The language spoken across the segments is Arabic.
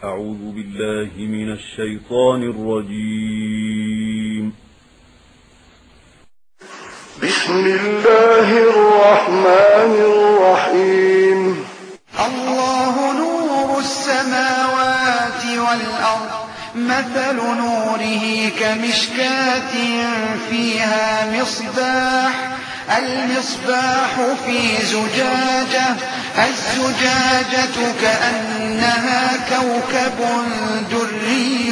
أعوذ بالله من الشيطان الرجيم. بسم الله الرحمن الرحيم. الله نور السماوات والأرض، مثل نوره كمشكاة فيها مصباح، المصباح في زجاجة، الزجاجة كأنها كوكب دري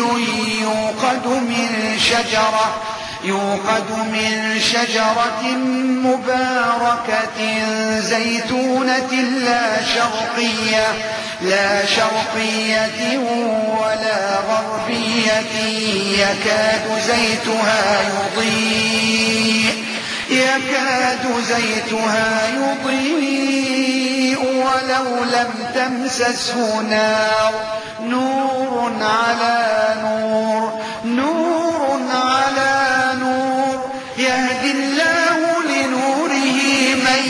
يوقد من شجرة مباركة زيتونة لا شرقية ولا غربية، يكاد زيتها يضيء ولو لم تمسسه نار، نور على نور، يهدي الله لنوره من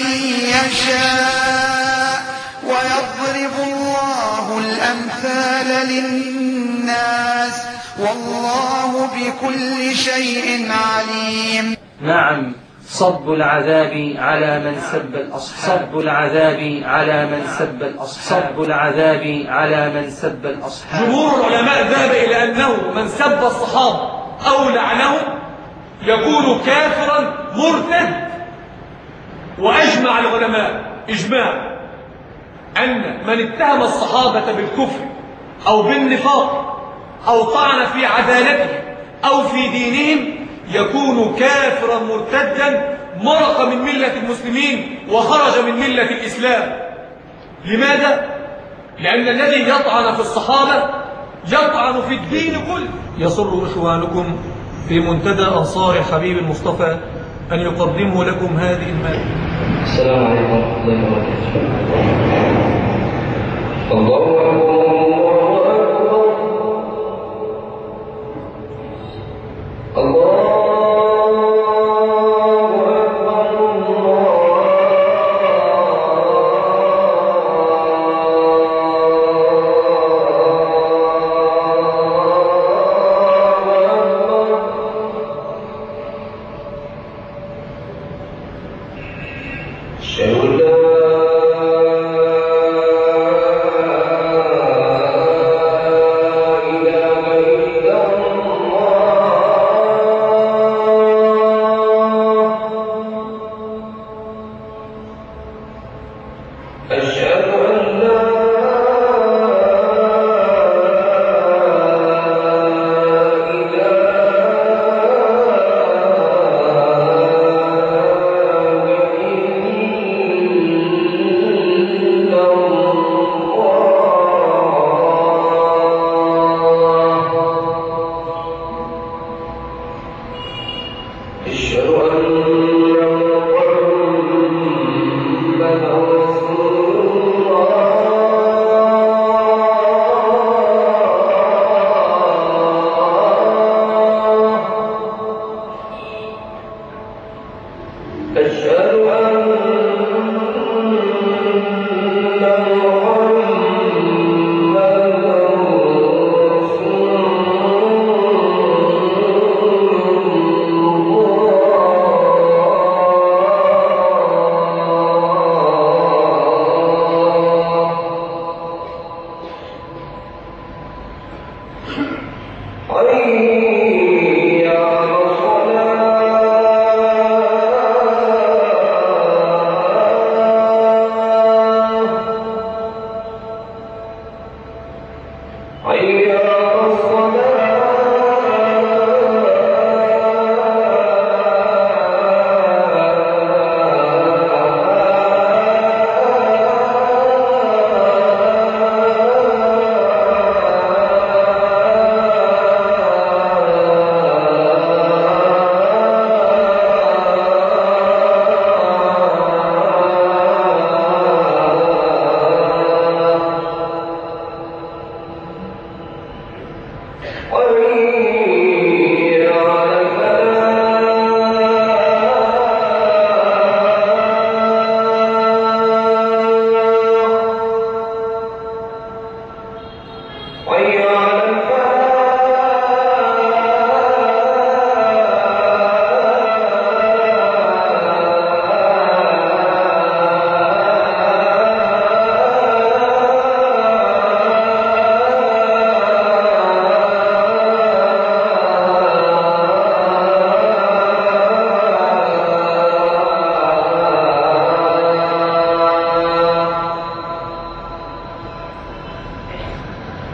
يشاء، ويضرب الله الأمثال للناس، والله بكل شيء عليم. نعم، صب العذاب على من سب الأصحاب. جمهور العلماء ذهب إلى أنه من سب الصحابة أو لعنهم يكون كافرا مرتد. وأجمع العلماء إجماع أن من اتهم الصحابة بالكفر أو بالنفاق أو طعن في عدالته أو في دينهم يكون كافرا مرتدا، مرق من ملة المسلمين وخرج من ملة الإسلام. لماذا؟ لأن الذي يطعن في الصحابة يطعن في الدين كله. يسر إخوانكم في منتدى أنصار حبيب المصطفى أن يقدموا لكم هذه المادة. السلام عليكم ورحمة الله وبركاته. الله أكبر.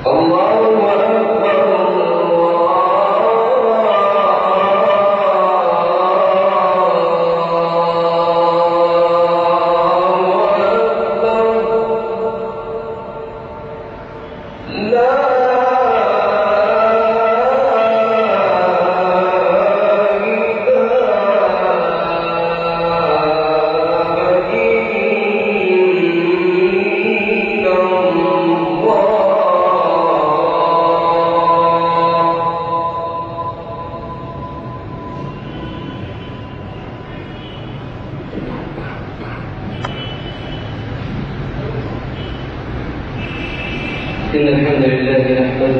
إن الحمد لله نحمده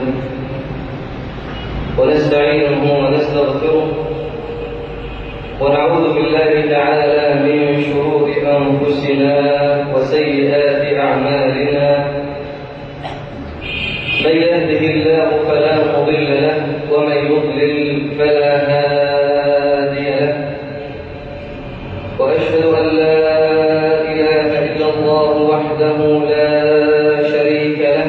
ونستعينه ونستغفره ونعوذ بالله تعالى من شرور أنفسنا وسيئات أعمالنا. من يهده الله فلا مضل له ومن يضلل فلا هادي له، وأشهد أن لا إله إلا الله وحده لا شريك له،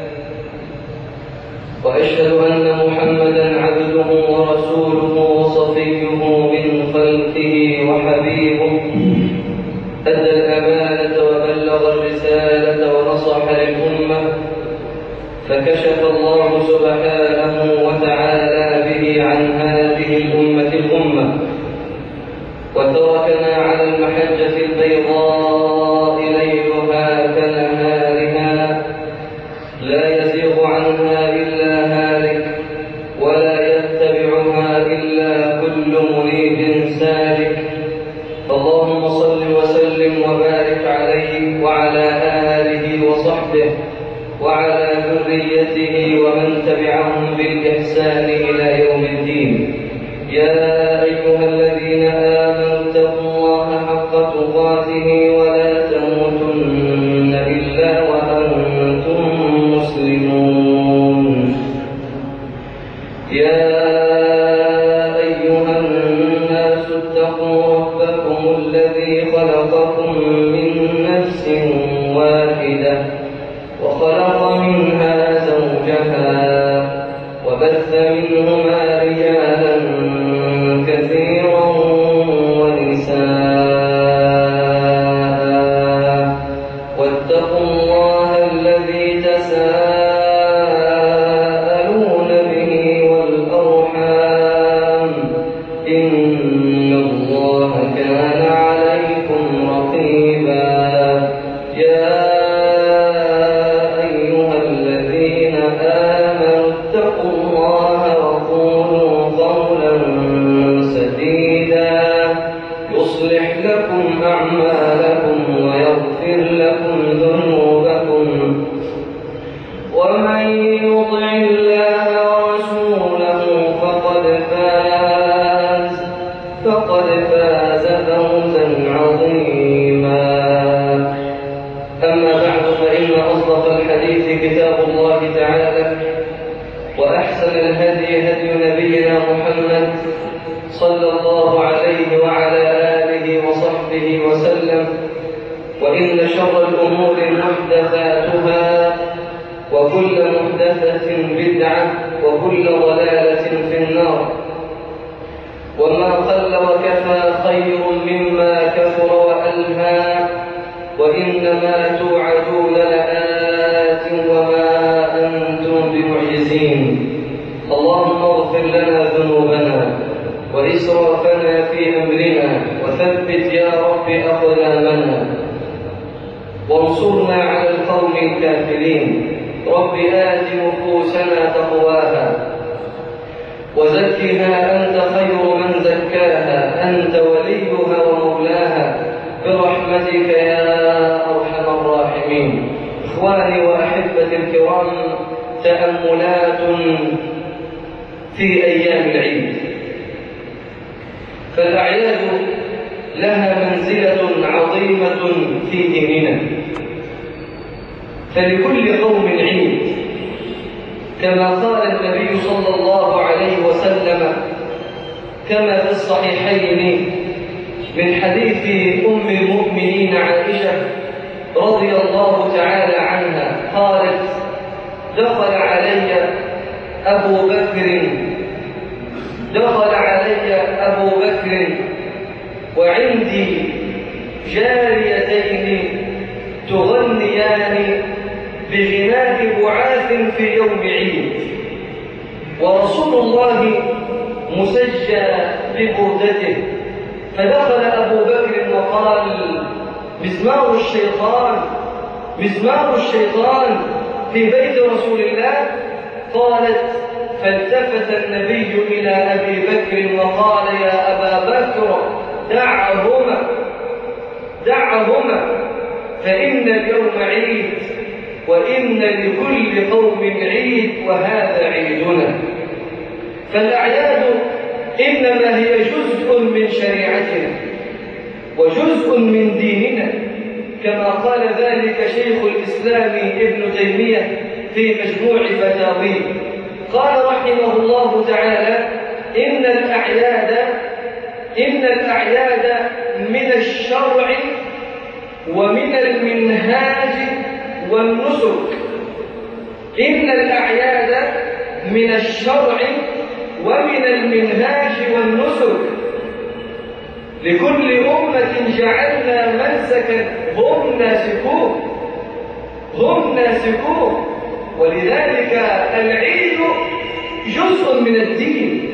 وأشهد أن محمدًا عبده ورسوله وصفيه من خلقه وحبيبه، أدى الأمانة وبلغ الرسالة ونصح للأمة، فكشف الله سبحانه وتعالى به عن هذه الأمة الغمة، وتركنا على المحجة البيضاء ليلها كنهارها لا يزيغ عنها إلا هالك ولا يتبعها إلا كل مريد سالك. اللهم صل وسلم وبارك عليه وعلى آله وصحبه وعلى ذريته ومن تبعهم بالإحسان إلى يوم الدين. يا أيها الذين آمنوا اتقوا الله حق تقاته ولا تموتن إلا وأنتم مسلمون. يا أيها الناس اتقوا ربكم الذي خلقكم من نفس واحدة وخلق منها زوجها وبث منهما رجالا كثيرا ونساء، واتقوا الله الذي تساءلون به والأرحام، إن الله كان عليكم رقيبا. يا أيها الذين آمنوا اتقوا الله وقولوا قولا سديدا يصلح لكم أعمالكم ويغفر لكم ذنوبكم، ومن يطع الله ورسوله فقد فاز فوزا عظيما. أما بعد، فإن أصدق الحديث كتاب الله تعالى، وأحسن الهدي هدي نبينا محمد صلى الله عليه وعلى آله وصحبه وسلم، وإن شر الأمور محدثاتها، وكل محدثة بدعة، وكل ضلالة في النار. وما قل وكفى خير مما كثر وألهى، وإنما توعدون لآت وما أنتم بمعجزين. اللهم اغفر لنا ذنوبنا وإسرافنا في أمرنا، وثبت يا رب أقدامنا، وانصرنا على القوم الكافرين. رب آت نفوسنا تقواها وزكها أنت خير من زكاها، أنت وليها ومولاها، برحمتك يا أرحم الراحمين. إخواني وأحبتي الكرام، تأملات في أيام العيد. فالأعياد لها منزلة عظيمة في ديننا، فلكل قوم عيد، كما قال النبي صلى الله عليه وسلم كما في الصحيحين من حديث أم المؤمنين عائشة رضي الله تعالى عنها قالت: دخل أبو بكر دخل علي أبو بكر وعندي جاريتين تغنيان بغناء بعاث في يوم عيد، ورسول الله مسجى ببردته، فدخل أبو بكر وقال: مزمار الشيطان، مزمار الشيطان في بيت رسول الله. قالت: فالتفت النبي إلى أبي بكر وقال: يا أبا بكر دعهما دعهما، فإن اليوم عيد وإن لكل قوم عيد وهذا عيدنا. فالأعياد إنما هي جزء من شريعتنا وجزء من ديننا، كما قال ذلك شيخ الإسلام ابن تيمية في مجموع فتاويه. قال رحمه الله تعالى: إن الأعياد من الشرع ومن المنهاج والنسك. إن الأعياد من الشرع ومن المنهاج والنسك، لكل أمة جعلنا منسكا هم ناسكون. ولذلك العيد جزء من الدين،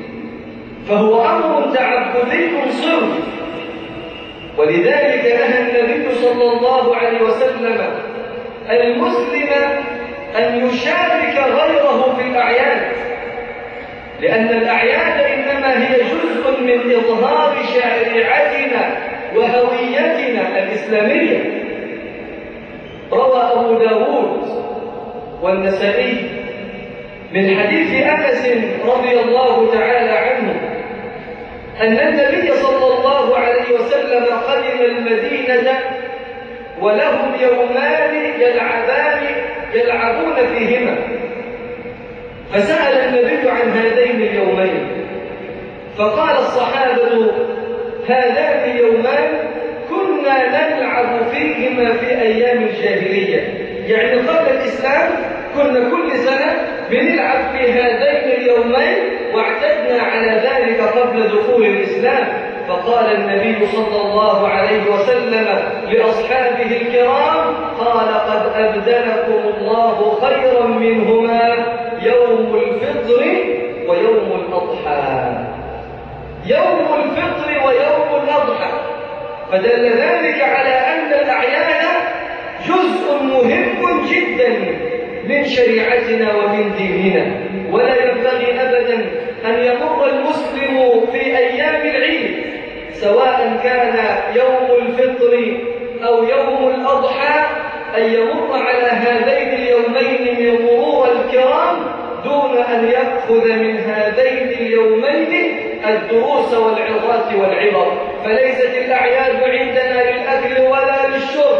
فهو أمر تعبدي صرف. ولذلك نهى النبي صلى الله عليه وسلم المسلم أن يشارك غيره في الأعياد، لأن الأعياد إنما هي جزء من إظهار شريعتنا وهويتنا الإسلامية. روى أبو داود والنسائي من حديث أنس رضي الله تعالى عنه أن النبي صلى الله عليه وسلم قدم المدينة ولهم يومان يلعبون فيهما، فسأل النبي عن هذين اليومين، فقال الصحابة: هذان اليومان كنا نلعب فيهما في أيام الجاهلية، يعني قبل الإسلام كنا كل سنة بنلعب في هذين اليومين، واعتدنا على ذلك قبل دخول الإسلام. فقال النبي صلى الله عليه وسلم لأصحابه الكرام: قال: قد أبدلكم الله خيرا منهما يوم الفطر ويوم الأضحى. يوم الفطر ويوم الأضحى، فدل ذلك على أن الأعياد جزء مهم جدا من شريعتنا ومن ديننا، ولا ينبغي أبدا أن يمر المسلم في أيام العيد سواء كان يوم الفطر أو يوم الأضحى أن يمر على هذين اليومين من مرور الكرام دون أن يأخذ من هذين اليومين الدروس والعظات والعبر. فليست الأعياد عندنا للأكل ولا للشرب،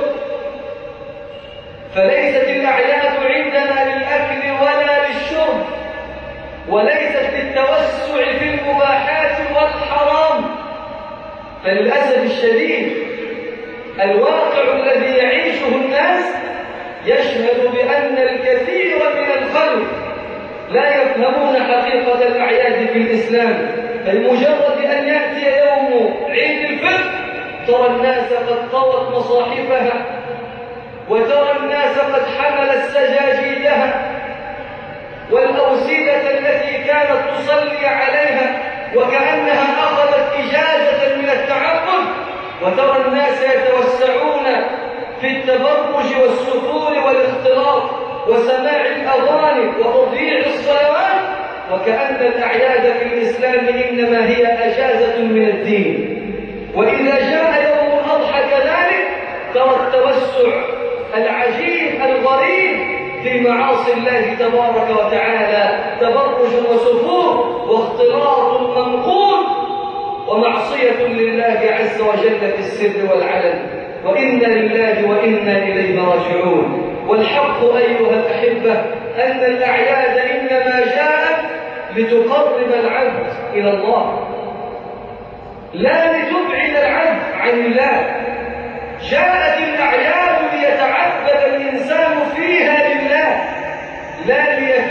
فليست الأعياد عندنا للأكل ولا للشرب، وليست للتوسع في المباحات والحرام. فللأسف الشديد الواقع الذي يعيشه الناس يشهد بأن الكثير من الخلق لا يفهمون حقيقة الأعياد في الإسلام. فلمجرد أن يأتي يوم عيد الفطر ترى الناس قد طوت مصاحفها، وترى الناس قد حملت سجاجيدها والأوسدة التي كانت تصلي عليها وكأنها أخذت إجازة من التعبد، وترى الناس يتوسعون في التبرج والسفور والاختلاط وسماع الأغاني وتضييع الصلوات، وكأن الأعياد في الإسلام إنما هي أجازة من الدين. وإذا جاء يوم الأضحى كذلك ترى التوسع العجيب الغريب في معاصي الله تبارك وتعالى، تبرج وسفور واختلاط منقول ومعصية لله عز وجل في السر والعلن، وإنا لله وإنا إليه راجعون. والحق أيها الأحبة أن الأعياد إنما جاءت لتقرب العبد إلى الله، لا لتبعد العبد عن الله. جاءت الأعياد ليتعبد الإنسان فيها لله، لا ليفر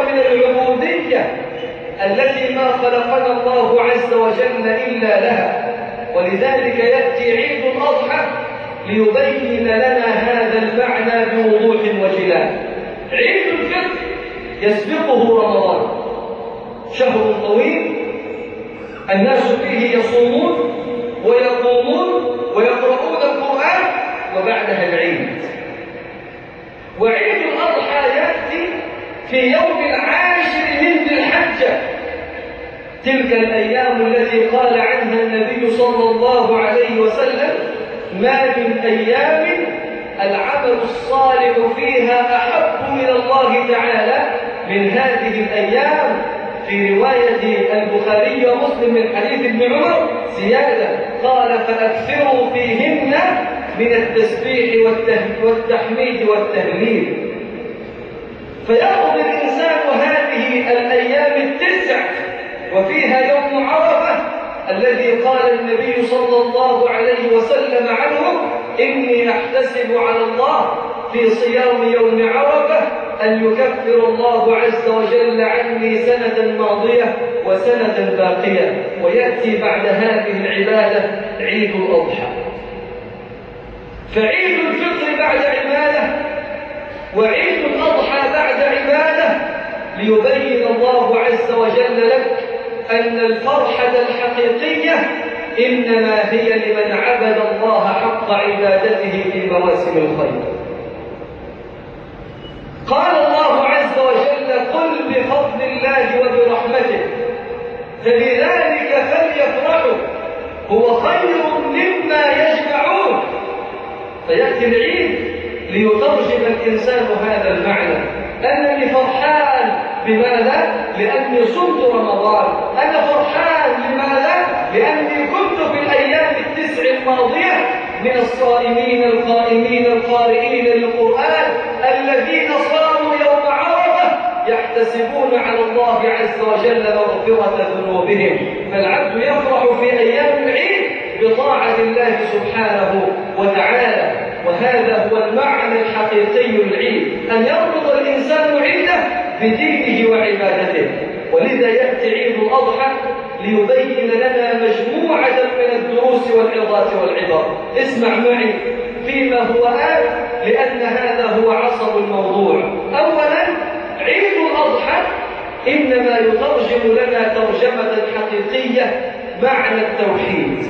من العبودية التي ما خلقنا الله عز وجل إلا لها. ولذلك يأتي عيد الأضحى ليبين لنا هذا المعنى بوضوح وجلاء. عيد الفطر يسبقه رمضان، شهر طويل الناس فيه يصومون ويقومون ويقرؤون القرآن، وبعدها العيد. وعيد الأضحى يأتي في يوم 10 من ذي الحجة، تلك الأيام التي قال عنها النبي صلى الله عليه وسلم: ما من أيام العمل الصالح فيها أحب إلى الله تعالى من هذه الأيام. في رواية البخاري ومسلم من حديث ابن عمر زيادة قال: فأكثروا فيهن من التسبيح والتحميد والتهليل. فيأخذ الإنسان هذه الأيام 9 وفيها يوم عرفة الذي قال النبي صلى الله عليه وسلم عنه: إني أحتسب على الله في صيام يوم عرفة أن يكفر الله عز وجل عني سنة ماضية وسنة باقية. ويأتي بعد هذه العبادة عيد الأضحى. فعيد الفطر بعد عبادة، وعيد الأضحى بعد عبادة، ليبين الله عز وجل لك أن الفرحة الحقيقية إنما هي لمن عبد الله حق عبادته في مواسم الخير. قال الله عز وجل: قل بفضل الله وبرحمته فبذلك فليفرحوا هو خير مما يجمعون. فيأتي العيد ليترجم الإنسان هذا المعنى، أنني فرحان. لماذا؟ لأني صمت رمضان. أنا فرحان. لماذا؟ لأني كنت في الأيام 9 الماضية من الصائمين القائمين القارئين للقرآن الذين صاموا يوم عرفة يحتسبون على الله عز وجل مغفرة ذنوبهم. فالعبد يفرح في أيام العيد بطاعة الله سبحانه وتعالى. وهذا هو المعنى الحقيقي للعيد، أن يربط الإنسان عيده بدينه وعبادته. ولذا يأتي عيد الأضحى ليبين لنا مجموعة من الدروس والعظات والعبر. اسمع معي فيما هو آت، لأن هذا هو عصب الموضوع. أولا، عيد الأضحى إنما يترجم لنا ترجمة حقيقية معنى التوحيد.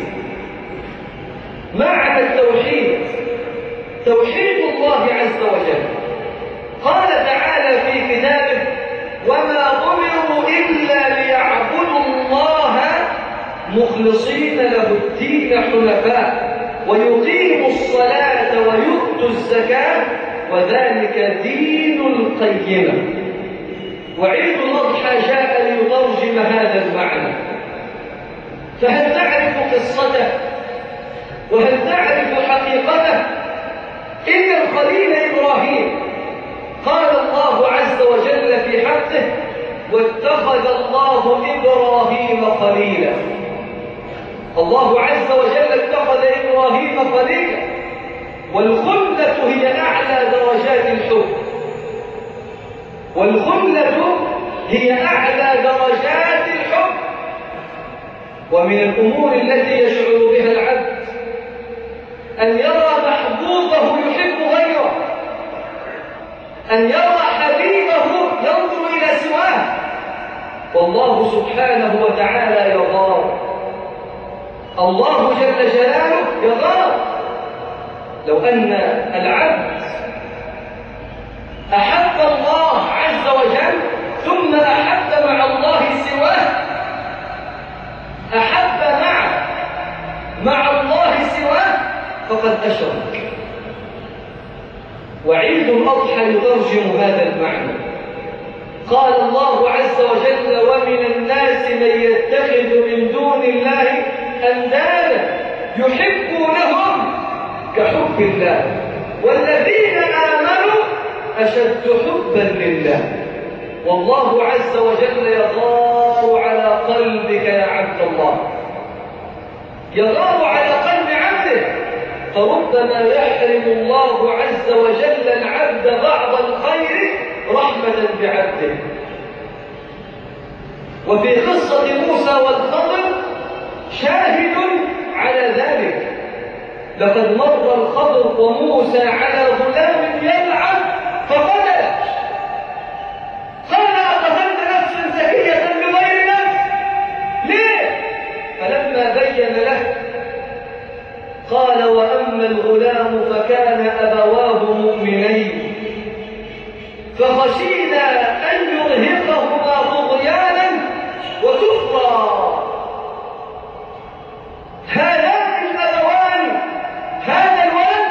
معنى التوحيد، توحيد الله عز وجل. قال تعالى في كتابه: وما أمروا إلا ليعبدوا الله مخلصين له الدين حنفاء ويقيموا الصلاة ويؤتوا الزكاة وذلك دين القيمة. وعيد الأضحى جاء ليترجم هذا المعنى. فهل تعرف قصته؟ وهل تعرف حقيقته؟ إن الخليل إبراهيم قال الله عز وجل في حقه: واتخذ الله إبراهيم خليلا. الله عز وجل اتخذ إبراهيم خليلا. والخلة هي أعلى درجات الحب. والخلة هي أعلى درجات الحب. ومن الأمور التي يشعر بها العبد أن يرى محبوبه يحب غيره، أن يرى حبيبه ينظر إلى سواه. والله سبحانه وتعالى يغار. الله جل جلاله يغار. لو أن العبد أحب الله عز وجل ثم أحب مع الله سواه، أحب مع الله سواه، فقد أشرك. وعيد الأضحى يترجم هذا المعنى. قال الله عز وجل: ومن الناس من يتخذ من دون الله أندادا يحبونهم كحب الله والذين آمنوا أشد حبا لله. والله عز وجل يغار على قلبك يا عبد الله، يغار على قلب عبده. فربما يحرم الله عز وجل العبد بعض الخير رحمة بعبده. وفي قصة موسى والخضر شاهد على ذلك. لقد مر الخضر وموسى على غلام يلعب فقتله، قال أقتلت نفسا زكية بغير نفس ليه؟ فلما بين له قال وأما الغلام فكان أبواه مؤمنين فخشينا أن يرهقهما طغيانا وكفرا. هذان الأبوان، هذا الولد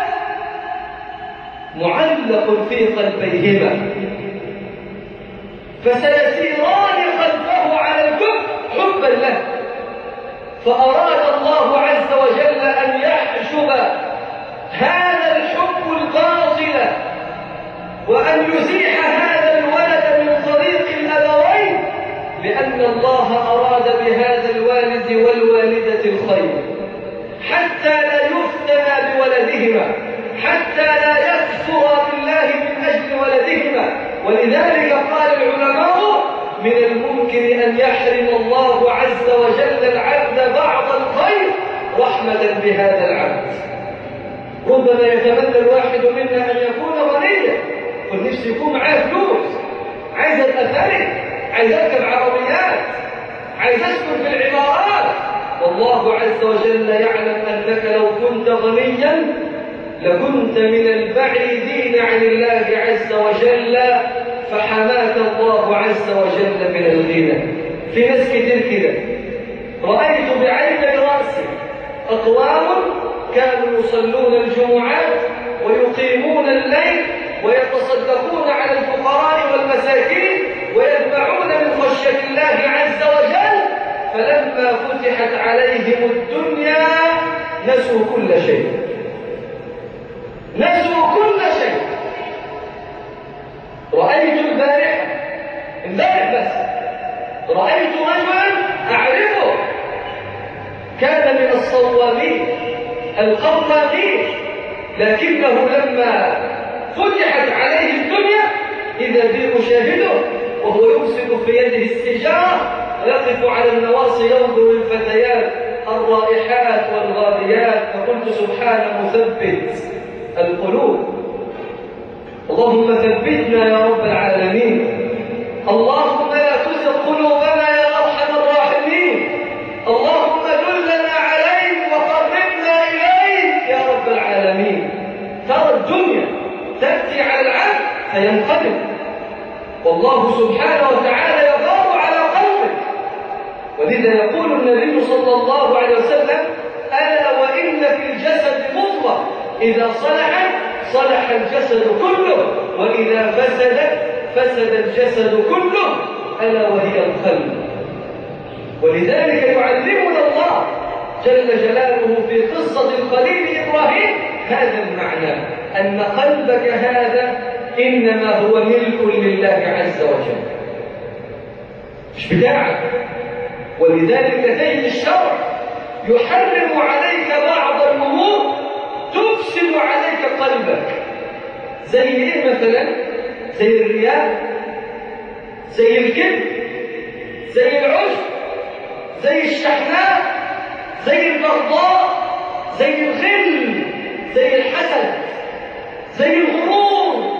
معلق في قلبيهما فسيسيران خلفه على الكفر حبا له، فأراد الله عز وجل أن يحجب هذا الحب الباطل وأن يزيح هذا الولد من طريق الأبوين، لأن الله أراد بهذا الوالد والوالدة الخير حتى لا يفتن بولدهما، حتى لا يكفر بالله من أجل ولدهما. ولذلك قال العلماء من الممكن أن يحرم الله عز وجل العبد بعض الخير رحمة بهذا العبد. ربما يتمنى الواحد منا أن يكون غنيا، والنفس يكون معاه فلوس، عايز أبقى ثري، عايز أركب عربيات، عايز أسكن في العمارات. والله عز وجل يعلم أنك لو كنت غنيا لكنت من البعيدين عن الله عز وجل، فحماك الله عز وجل من الغنى. في ناس كتير كده رأيت بعين رأسي أقوام كانوا يصلون الجمعات ويقيمون الليل ويتصدقون على الفقراء والمساكين ويدفعون من خشية الله عز وجل، فلما فتحت عليهم الدنيا نسوا كل شيء، نسوا كل شيء. رأيت امبارح بس رأيت رجلا أعرفه كان من الصوامين القوامين، لكنه لما فتحت عليه الدنيا إذا بي أشاهده وهو يمسك في يده السجارة ويقف على النواصي ينظر الفتيات الرائحات والغاديات، فقلت سبحان مثبت القلوب. اللهم ثبتنا يا رب العالمين، اللهم لا تزغ قلوبنا يا أرحم الراحمين، اللهم دلنا عليك وقربنا إليك يا رب العالمين. ترى الدنيا تأتي على العبد فينقلب، والله سبحانه وتعالى يغار على قلبك. ولذا يقول النبي صلى الله عليه وسلم ألا وإن في الجسد مضغة إذا صلحت صلح الجسد كله وإذا فسدت فسد الجسد كله ألا وهي القلب. ولذلك يعلمنا الله جل جلاله في قصة الخليل إبراهيم هذا المعنى، أن قلبك هذا إنما هو ملك لله عز وجل مش بتاعك. ولذلك تجد الشرع يحرم عليك بعض الأمور تفسد عليك قلبك. زي ايه مثلا؟ زي الرياء، زي الكبر، زي العجب، زي الشحناء، زي البغضاء، زي الغل، زي الحسد، زي الغرور.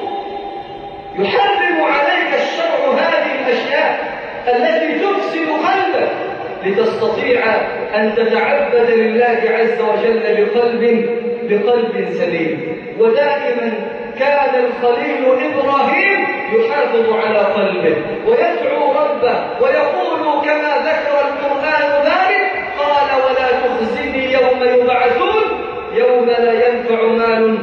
يحرم عليك الشرع هذه الأشياء التي تفسد قلبك لتستطيع أن تتعبد لله عز وجل بقلب سليم. ودائما كان الخليل إبراهيم يحافظ على قلبه ويدعو ربه ويقول كما ذكر القرآن ذلك قال ولا تخزني يوم يبعثون يوم لا ينفع مال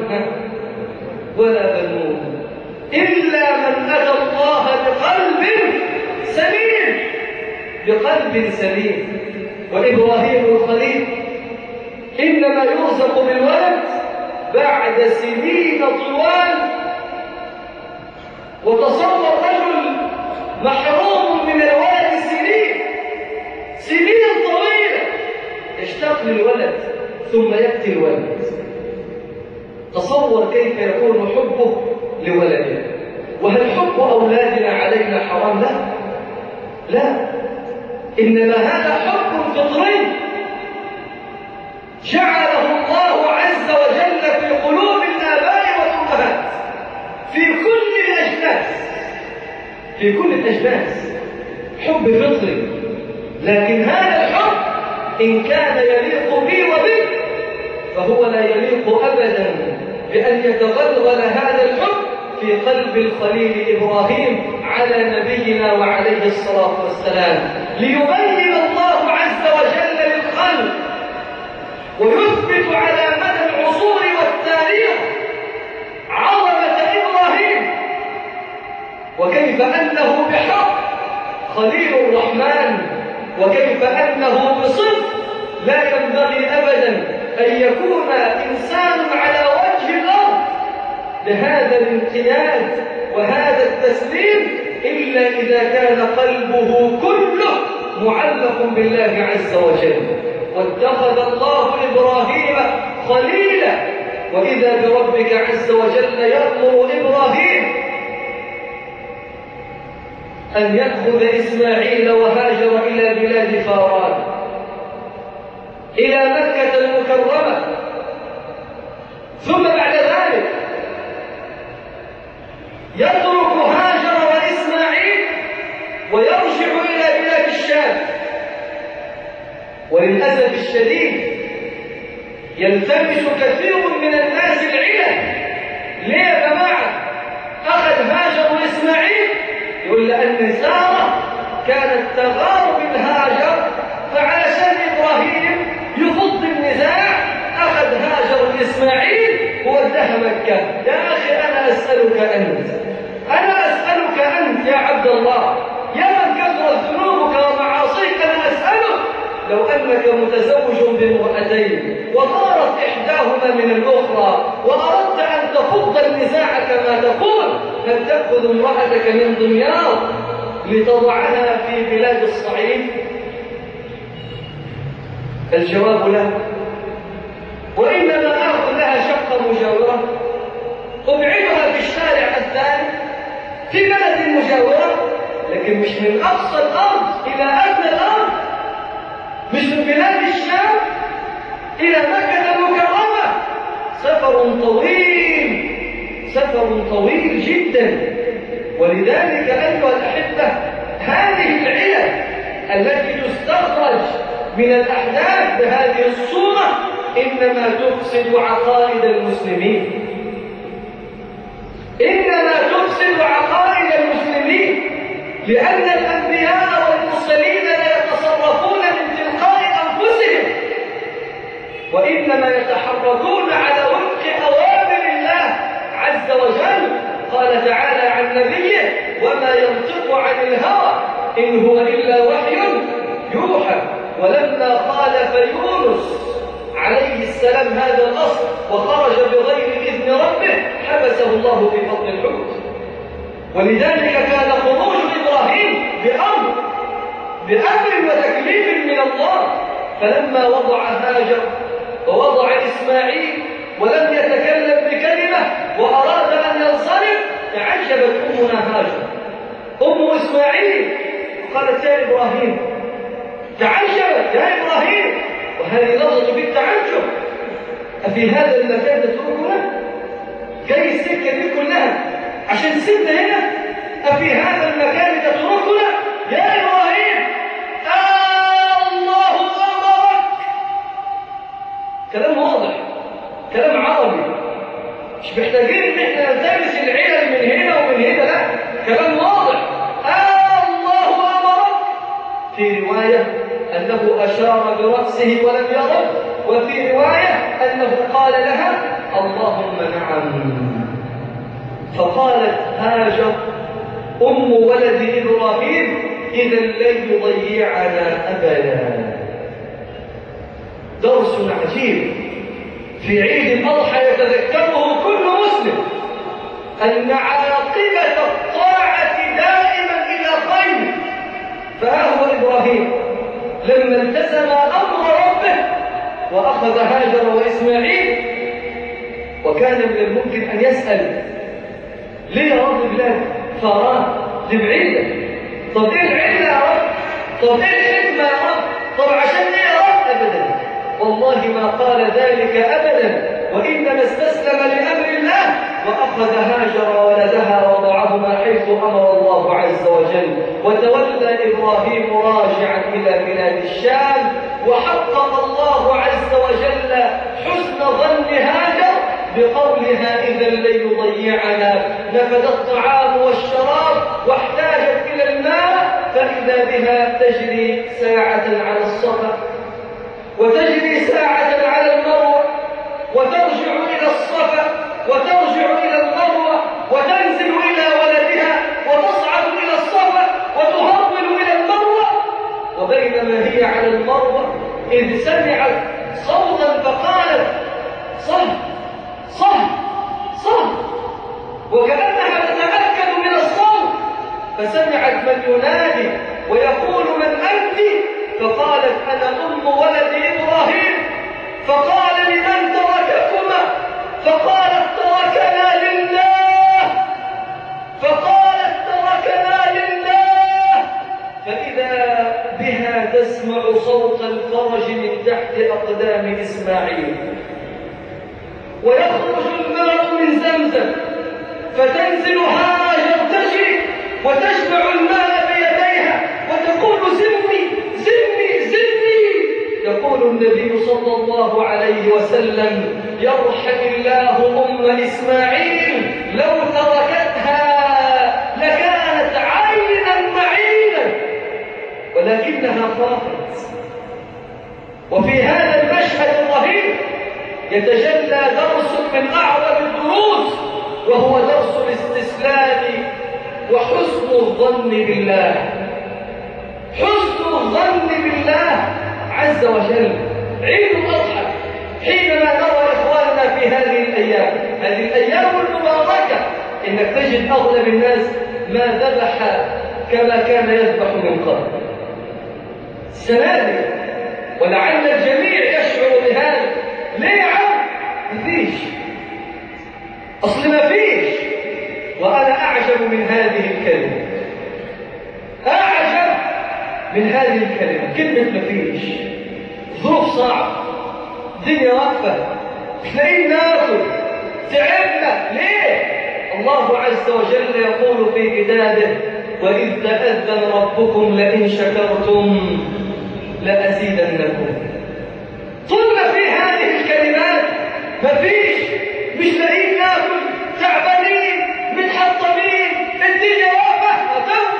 ولا بنون إلا من أتى الله بقلب سليم، بقلب سليم. وإبراهيم الخليل إنما يرزق بالولد بعد سنين طوال. وتصور رجل محروم من الولد سنين طويلة يشتاق للولد ثم يأتي الولد. تصور كيف يكون حبه لولده. وهل حب أولادنا علينا حرام؟ لا، إنما هذا حب فطري جعله الله عز وجل في قلوب الآباء والأمهات في كل الأجناس، في كل الأجناس، حب فطري. لكن هذا الحب إن كان يليق بي وبك فهو لا يليق أبدا بأن يتغلغل هذا الحب في قلب الخليل إبراهيم على نبينا وعليه الصلاة والسلام، ليبين الله عز وجل للخلق ويثبت على مدى العصور والتاريخ عظمة إبراهيم وكيف أنه بحق خليل الرحمن، وكيف أنه بصدق لا ينبغي أبدا أن يكون إنسان على وجه الأرض لهذا الانقياد وهذا التسليم إلا إذا كان قلبه كله معلق بالله عز وجل. واتخذ الله إبراهيم خليلا، وإذا بربك عز وجل يأمر إبراهيم أن يأخذ إسماعيل وهاجر إلى بلاد فاران إلى مكة المكرمة، ثم بعد ذلك يترك هاجر وإسماعيل ويرجع إلى بلاد الشام. وللأسف الشديد يلتمس كثير من الناس العلل. ليه يا جماعة أخذ هاجر وإسماعيل؟ يقول لأن سارة كانت تغار من هاجر، فعلشان إبراهيم يفض النزاع أخذ هاجر وإسماعيل وودها مكة. يا أخي أنا أسألك أنت يا عبد الله، يا من كثرت ذنوبك ومعاصيك، أنا أسألك لو أنك متزوج بامرأتين وغارت إحداهما من الأخرى وأردت أن تفض النزاع كما تقول، هل تأخذ امرأتك من دمياط لتضعها في بلاد الصعيد؟ الجواب لا. وإنما آخذ لها شقة مجاورة أبعدها في الشارع الثاني في بلد مجاورة، لكن مش من أقصى الأرض إلى أدنى الأرض، مش من بلاد الشام إلى مكة المكرمة. سفر طويل جدا. ولذلك أيها الأحبة هذه العلل التي تستخرج من الأحداث بهذه الصورة إنما تفسد عقائد المسلمين، لأن الأنبياء والمرسلين لا يتصرفون من تلقاء أنفسهم، وإنما يتحركون على وفق أوامر الله عز وجل. قال تعالى عن نبيه: وما ينطق عن الهوى إن هو إلا وحي يوحى. ولما خالف يونس عليه السلام هذا الأصل وخرج بغير إذن ربه حبسه الله في بطن الحوت. ولذلك كان خروج إبراهيم بأمر وتكليف من الله. فلما وضع هاجر ووضع إسماعيل ولم يتكلم بكلمة وأراد أن ينصرف، تعجبت أمنا هاجر أم إسماعيل قالت: يا إبراهيم، تعجبت يا إبراهيم، وهذه لفظة بالتعجب: أفي هذا المكان تتركنا؟ جاي السكة دي كلها عشان تسيبنا هنا؟ أفي هذا المكان تتركنا يا إبراهيم؟ الله أمرك. كلام واضح، كلام عربي، مش محتاجين ان احنا نلتمس العلل من هنا ومن هنا، لا، كلام واضح. الله أمرك. في رواية أنه أشار برأسه ولم يرد، وفي رواية أنه قال لها: اللهم نعم. فقالت هاجر أم ولد إبراهيم: إذا لن يضيعنا أبدا. درس عجيب في عيد الأضحى يتذكره كل مسلم، أن عاقبة الطاعة دائما إلى خير. فهو إبراهيم لما التزم أمر ربه وأخذ هاجر وإسماعيل، وكان من الممكن أن يسأل: ليه يا رب بلاد فاران؟ دي بعيدة. طب إيه العلة يا رب؟ طب ايه الحكمة يا رب؟ طب عشان ايه يا رب؟ ابدا والله ما قال ذلك ابدا، وانما استسلم لامر الله واخذ هاجر وولدها ووضعهما حيث امر الله عز وجل، وتولى ابراهيم راجعا الى بلاد الشام، وحقق الله عز وجل حسن ظن هاجر بقولها إذا لن يضيعنا، نفد الطعام والشراب واحتاجت إلى الماء، فإذا بها تجري ساعة على الصفا وتجري ساعة على المروة، وترجع إلى الصفا وترجع إلى المروة، وتنزل إلى ولدها وتصعد إلى الصفا وتهرول إلى المروة. وبينما هي على المروة إذ سمعت صوتا فقالت صه صه صه، وكأنها تتأكد من الصوت، فسمعت من ينادي ويقول من أنت؟ فقالت أنا أم ولد إبراهيم. فقال لمن ترككما؟ فقالت تركنا لله. فقالت تركنا لله. فإذا بها تسمع صوت الفرج من تحت أقدام إسماعيل، ويخرج الماء من زمزم، فتنزل هاجر تجري وتجمع الماء بيديها وتقول زني زني زني. يقول النبي صلى الله عليه وسلم يرحم الله أم إسماعيل لو تركتها لكانت عينا معينا، ولكنها فاقت. وفي هذا المشهد الرهيب يتجلى درس من أعظم الدروس، وهو درس الاستسلام وحسن الظن بالله. حسن الظن بالله عز وجل. عيد الأضحى حينما نرى إخواننا في هذه الأيام المباركة، إنك تجد أغلب الناس ما ذبح كما كان يذبح من قبل. السنة ولعل الجميع يشعر بهذا. ليه يا عم؟ مفيش، أصل مفيش. وأنا أعجب من هذه الكلمة، أعجب من هذه الكلمة، كلمة مفيش. ظروف صعبة، الدنيا واقفة، مش لاقيين ناكل، تعبنا. ليه؟ الله عز وجل يقول في كتابه وإذ تأذن ربكم لئن شكرتم لأزيدنكم. طلنا في هذه الكلمات مفيش، مش لاقيين ناكل، تعبانين، متحطمين، الدنيا واقفة،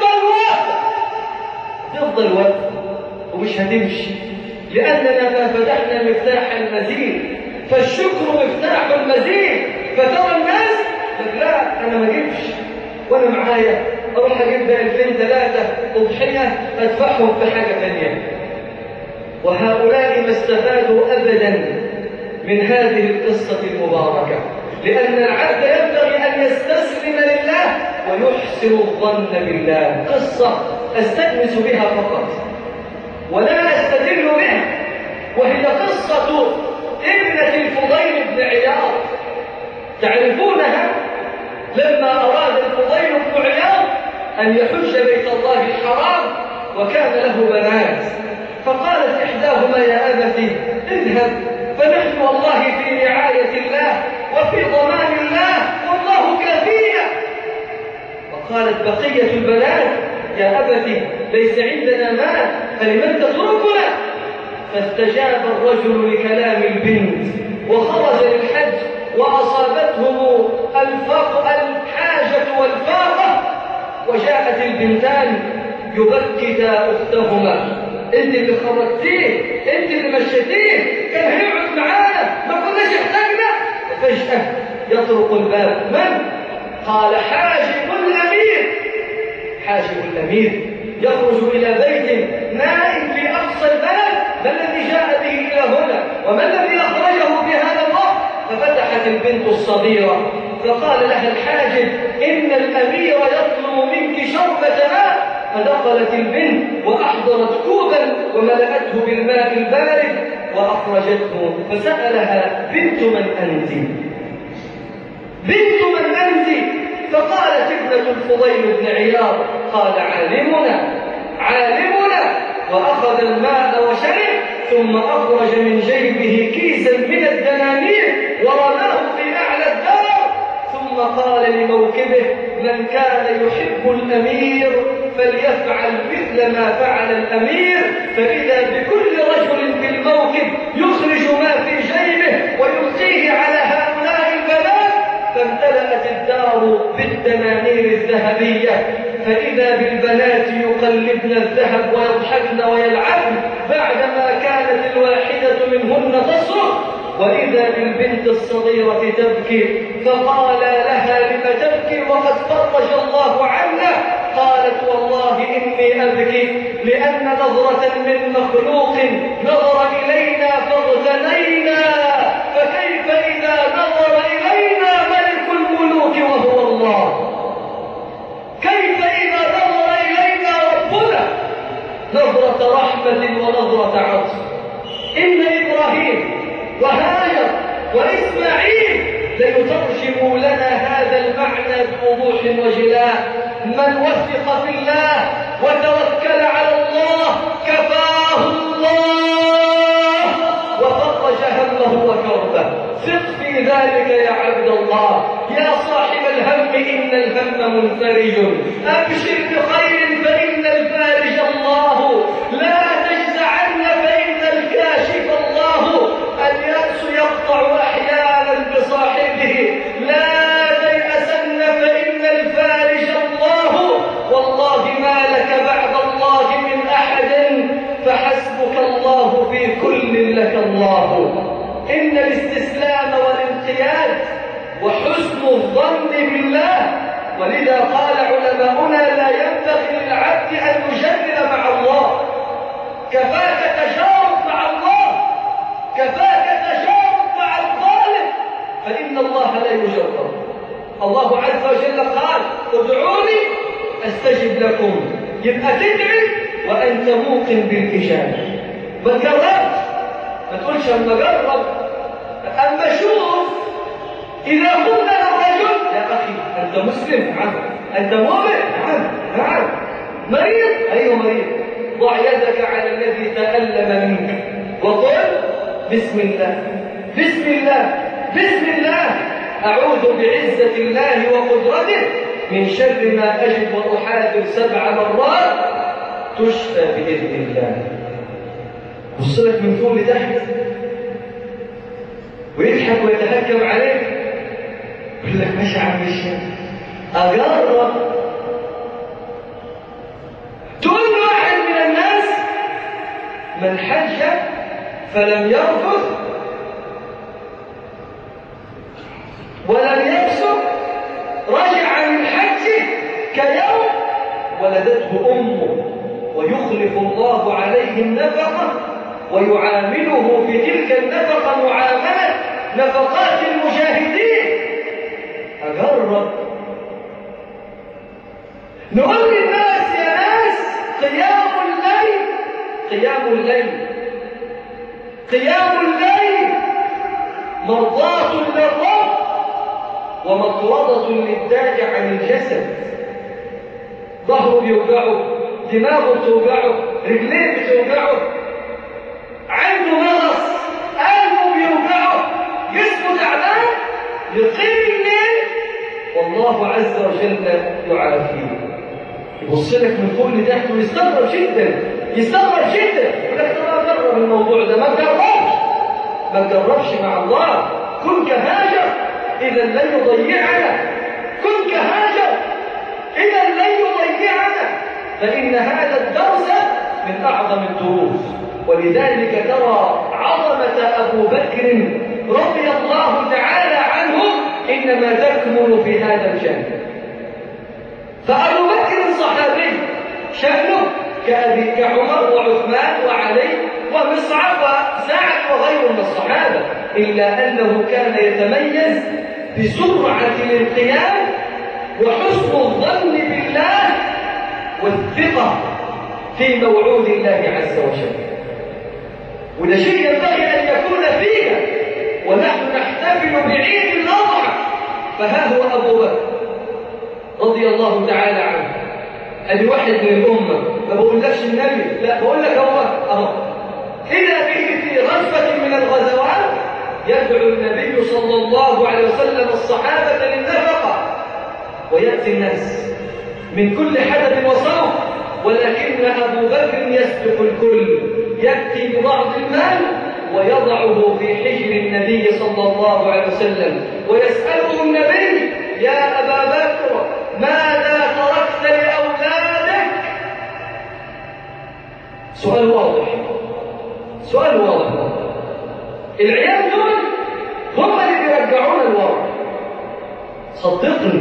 تفضل واقفة ومش هتمشي، لأننا ما فتحنا مفتاح المزيد، فالشكر مفتاح المزيد. فترى الناس لا أنا ما جبش وأنا معايا، أروح أجيب 2003 أضحية أدفعهم في حاجة ثانية. وهؤلاء ما استفادوا أبدا من هذه القصة المباركة، لأن العبد ينبغي أن يستسلم لله ويحسن الظن بالله. قصة أستأنس بها فقط ولا أستدل بها، وهي قصة ابنة الفضيل بن عياض. تعرفونها؟ لما أراد الفضيل بن عياض أن يحج بيت الله الحرام وكان له بنات، فقالت إحداهما يا أبتي اذهب، فنحن والله في رعاية الله وفي ضمان الله والله كافينا. وقالت بقية البنات يا أبتي ليس عندنا مال فلمن تتركنا؟ فاستجاب الرجل لكلام البنت وخرج للحج، وأصابتهم الحاجة والفاقة، وجاءت البنتان يبكتا أختهما. انت اللي خرجتيه، انت اللي مشيتيه، كان هيقعد معانا، ما كناش احتاجنا. وفجأة يطرق الباب، من؟ قال حاجب الأمير. حاجب الأمير يخرج إلى بيت نائم في أقصى البلد، ما الذي جاء به إلى هنا وما الذي أخرجه في هذا الوقت؟ ففتحت البنت الصغيرة فقال لها الحاجب إن الأمير يطلب منك شربة ماء. فدخلت البنت وأحضرت كوبا وملأته بالماء البارد وأخرجته، فسألها بنت من أنت؟ بنت من أنت؟ فقالت ابنة الفضيل بن عياض. قال عالمنا وأخذ الماء وشرب، ثم أخرج من جيبه كيسا من الدنانير ورماه في أعلى الدار، ثم قال لموكبه: من كان يحب الأمير فليفعل مثل ما فعل الأمير. فإذا بكل رجل في الموكب يخرج ما في جيبه ويلقيه على هؤلاء البنات، فامتلأت الدار بالدنانير الذهبية. فإذا بالبنات يقلبن الذهب ويضحكن ويلعبن بعدما كانت الواحدة منهن تصرخ، وإذا بالبنت الصغيرة تبكي. فقال لها: لم تبكي وقد فرج الله عنا؟ قالت: والله إني أبكي لأن نظرة من مخلوق نظر إلينا فاغتنينا، فكيف إذا نظر إلينا ملك الملوك وهو الله؟ كيف إذا نظر إلينا ربنا نظرة رحمة ونظرة عطف؟ إن إبراهيم وهاجر وإسماعيل ليترجموا لنا هذا المعنى بوضوح وجلاء. من وثق في الله وتوكل على الله كفاه الله وفرج همه وكربه. ثق في ذلك يا عبد الله. يا صاحب الهم إن الهم منفرج، أبشر بخير فإن الفارج الله، لا تجزعن فإن الكاشف الله. اليأس يقطع أحيانا بصاحبه، لا تيأسن فإن الفارج الله. والله ما لك بعد الله من أحد، فحسبك الله في كل لك الله. إن الاستسلام والانقياد وحسن الظن بالله، ولذا قال علماؤنا: لا ينبغي للعبد أن يجرب مع الله. كفاك تجارب مع الله، كفاك تجارب مع الظالم، فإن الله لا يجرب. الله عز وجل قال: ادعوني أستجب لكم. يبقى تدعي وأنت موقن بالإجابة. ما تجربش، ما تقولش أما جرب، أما شوف. إذا قلنا للرجل: يا أخي أنت مسلم؟ نعم. أنت مؤمن؟ نعم. مريض؟ أيوه مريض. ضع يدك على الذي تألم منك وقل: بسم الله بسم الله بسم الله، أعوذ بعزة الله وقدرته من شر ما أجد وأحاذر 7 مرات، تشفى بإذن الله. بصلك من فوق لتحت ويضحك ويتهكم عليك، يقول لك: ماشي عم الشيخ أجرب. تقول واحد من الناس: من حج فلم يرفث ولم يفسق رجع من حجه كيوم ولدته أمه، ويخلف الله عليه النفقة ويعامله في تلك النفقة معاملة نفقات المجاهدين. أجرب. نقول للناس: يا ناس، قيام الليل مرضاة للرب ومطردة للداء عن الجسد. ظهره بيوجعه، دماغه بتوجعه، رجليه بتوجعه، عنده مغص، قلبه بيوجعه، جسمه تعبان، يقيم الليل والله عز وجل يعافيه. يبص لك من فوق لتحت ويستغرب جدا، يقول لك: ترى جرب الموضوع ده. ما تجربش مع الله. كن كهاجر إذا لن يضيعنا، كن كهاجر إذا لن يضيعنا، فإن هذا الدرس من أعظم الدروس. ولذلك ترى عظمة أبو بكر رضي الله تعالى عنه إنما تكمن في هذا الجانب. فأبو بكر صحابي شأنه كعمر وعثمان وعلي ومصعب وسعد وغيره من الصحابة، إلا أنه كان يتميز بسرعة الانقياد وحسن الظن بالله والثقة في موعود الله عز وجل. وده شيء ينبغي أن يكون فينا ونحن نحتفل بعيد الأضحى. فها هو أبو بكر رضي الله تعالى عنه، أدي واحد من الأمة ما بقولكش النبي، لا بقول لك اهو إذا به في غزوة من الغزوات يدعو النبي صلى الله عليه وسلم الصحابة للنفقة، ويأتي الناس من كل حدث وصوب، ولكن أبو بكر يسبق الكل، يأتي ببعض المال ويضعه في حجر النبي صلى الله عليه وسلم، ويسأله النبي: يا أبا بكر ماذا تركت لأولادك؟ سؤال واضح، سؤال واضح. العيال دول هم اللي بيرجعون الورق، صدقني.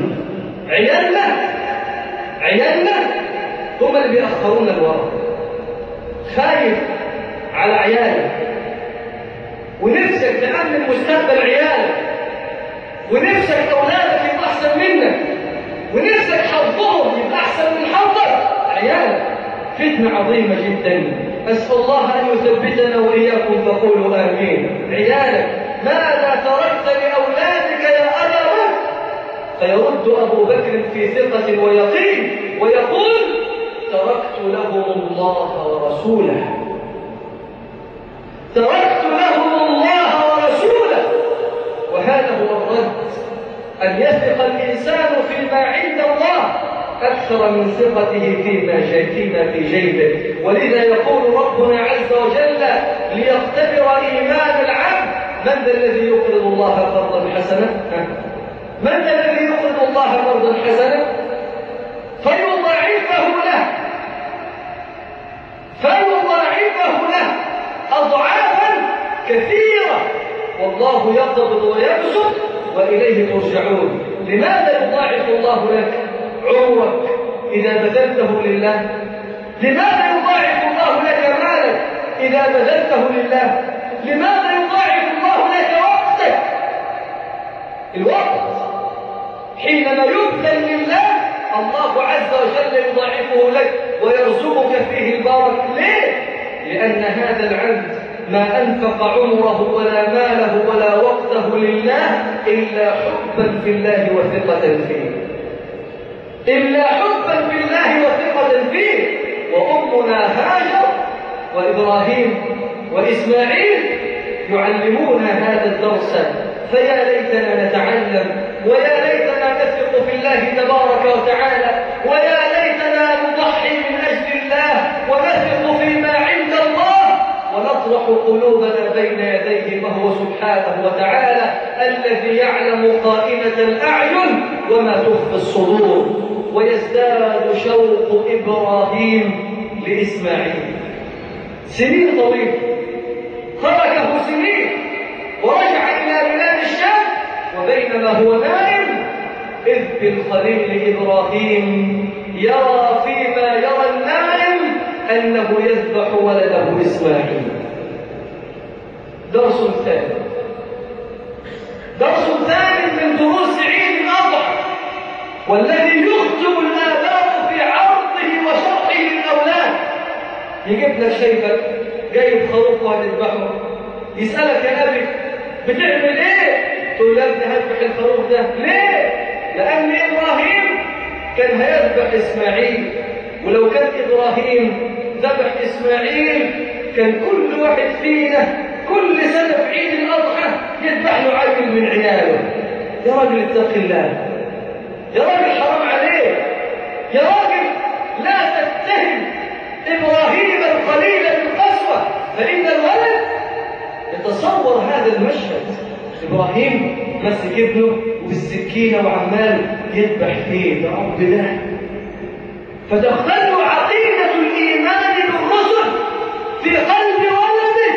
عيالنا هم اللي بيأخرون الورق. خايف على عيالك ونفسك تأمن مستقبل عيالك، ونفسك أولادك يبقى أحسن منك، ونفسك حظهم يبقى أحسن من حظك. عيالك فتنة عظيمة جدا، أسأل الله أن يثبتنا وإياكم فقولوا آمين. عيالك: ماذا تركت لأولادك يا أبا بكر؟ فيرد أبو بكر في ثقة ويقين ويقول: تركت لهم الله ورسوله، تركت لهم الله ورسوله. وهذا هو الرد، أن يثق الإنسان فيما عند الله أكثر من ثقته فيما في جيبه. ولذا يقول ربنا عز وجل ليختبر إيمان العبد: من ذا الذي يقرض الله قرضا حسنا؟ من ذا الذي يقرض الله قرضا حسنا فيضاعفه له أضعافا كثيرة، والله يقبض ويبسط وإليه ترجعون. لماذا يضاعف الله لك عمرك إذا بذلته لله؟ لماذا يضاعف الله لك مالك إذا بذلته لله؟ لماذا يضاعف الله لك وقتك؟ الوقت حينما يبذل لله الله عز وجل يضاعفه لك ويرزقك فيه البركة. ليه؟ لأن هذا العبد ما أنفق عمره ولا ماله ولا وقته لله إلا حبا في الله وثقة فيه، إلا حبا في الله وثقة فيه. وأمنا هاجر وإبراهيم وإسماعيل يعلمون هذا الدرس، فيا ليتنا نتعلم، ويا ليتنا نثق في الله تبارك وتعالى، ويا ليتنا نضحي من أجل الله ونثق فيما عند الله، ونطرح قلوبنا بين يديه وهو سبحانه وتعالى الذي يعلم خائنة الأعين وما تخفي الصدور. ويزداد شوق إبراهيم لإسماعيل. سنين طويلة تركه سنين ورجع إلى بلاد الشام، وبينما هو نائم إذ بالخليل إبراهيم يرى فيما يرى النائم أنه يذبح ولده إسماعيل. درس ثاني من دروس عيد الأضحى، والذي يخطب الآباء في عرضه وشرحه للأولاد. يجيب لك شيخك جايب خروف وهتذبحه، يسألك: يا أبي بتعمل إيه؟ تقول: يا ابني هذبح الخروف ده. ليه؟ لأن إبراهيم كان هيذبح إسماعيل، ولو كان إبراهيم ذبح إسماعيل كان كل واحد فينا كل سنة في عيد الأضحى يذبح له عيل من عياله. يا راجل اتق الله، يا راجل حرام عليك، يا راجل لا تتهم إبراهيم الخليل بالقسوة، فإن الولد يتصور هذا المشهد. إبراهيم مسك ابنه وبالسكينة وعمال يذبح فيه بعض الله، فدخلوا عقيدة الإيمان بالرسل في قلب ولده،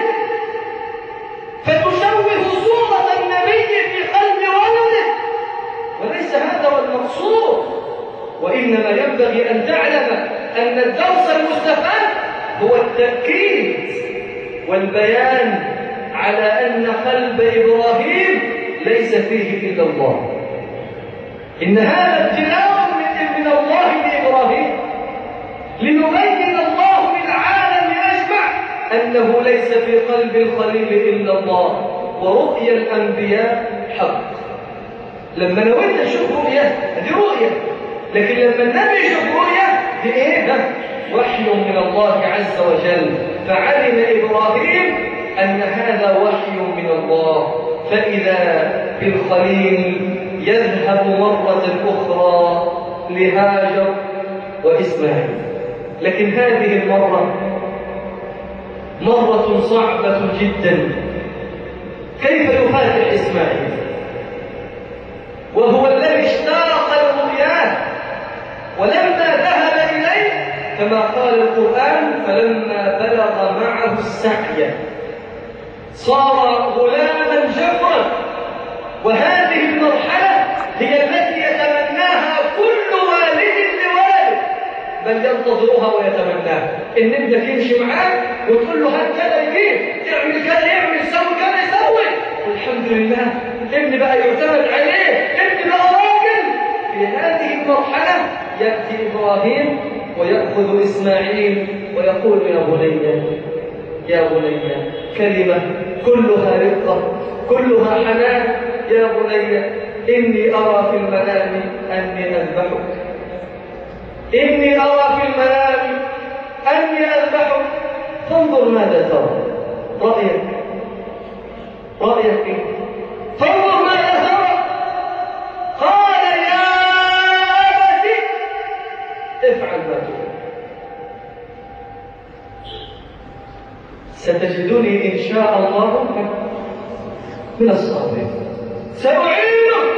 فتشوه صورة النبي في قلب ولده، وليس هذا هو المقصود. وإنما ينبغي أن تعلم أن الدرس المستفاد هو التأكيد والبيان على أن قلب إبراهيم ليس فيه إلا الله. إن هذا ابتلاء من الله لإبراهيم ليبين الله للعالم أجمع أنه ليس في قلب الخليل إلا الله، ورؤيا الأنبياء حق. لما لو أنت تشوف رؤيا دي رؤيا، لكن لما النبي يشوف رؤيا دي إيه؟ وحي من الله عز وجل، فعلم إبراهيم أن هذا وحي من الله، فإذا بالخليل يذهب مرة أخرى لهاجر وإسماعيل. لكن هذه المرة مرة صعبة جدا. كيف يفاتح إسماعيل وهو الذي اشتاق لرؤياه ولما ذهب إليه كما قال القرآن فلما بلغ معه السعي صار غلاما جفرا. وهذه المرحلة هي التي يتمناها كل والد لولد، بل ينتظرها ويتمناها. إن ابنك يمشي معاك وتقول له هات كذا يجيب، تعمل كذا يعمل، يسوي كذا يسوي، والحمد لله ابني بقى يعتمد عليه، ابني بقى راجل. في هذه المرحلة يأتي إبراهيم ويأخذ إسماعيل ويقول يا بني يا بني، كلمة كلها رقة كلها حنان، يا بني إني أرى في المنام أني أذبحك، إني أرى في المنام أني أذبحك، فانظر ماذا ترى، رأيك إيه؟ فانظر ماذا ترى. قال يا أبت افعل ما تريد، ستجدني إن شاء الله من الصابرين، سأعينك،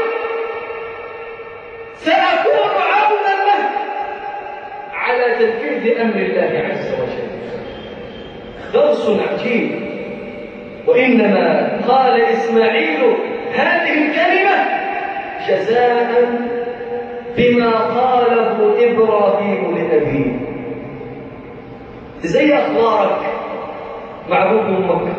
سأكون عونا لك على تنفيذ أمر الله عز وجل. درس عجيب. وإنما قال إسماعيل هذه الكلمة جزاء بما قاله إبراهيم لأبيه. زي أخبارك مع أبوك وأمك.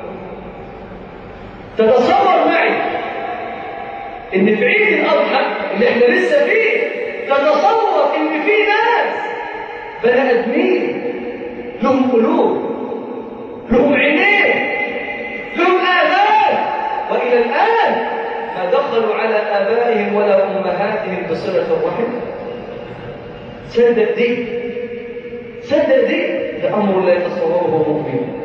تتصور معي إن في عيد الأضحى اللي إحنا لسه فيه، تتصور إن في ناس بني آدمين لهم قلوب، لهم عينين، لهم آذان، وإلى الآن ما دخلوا على آبائهم ولا أمهاتهم بصلة الرحم. صدق دي ده أمر لا يتصوره مؤمن.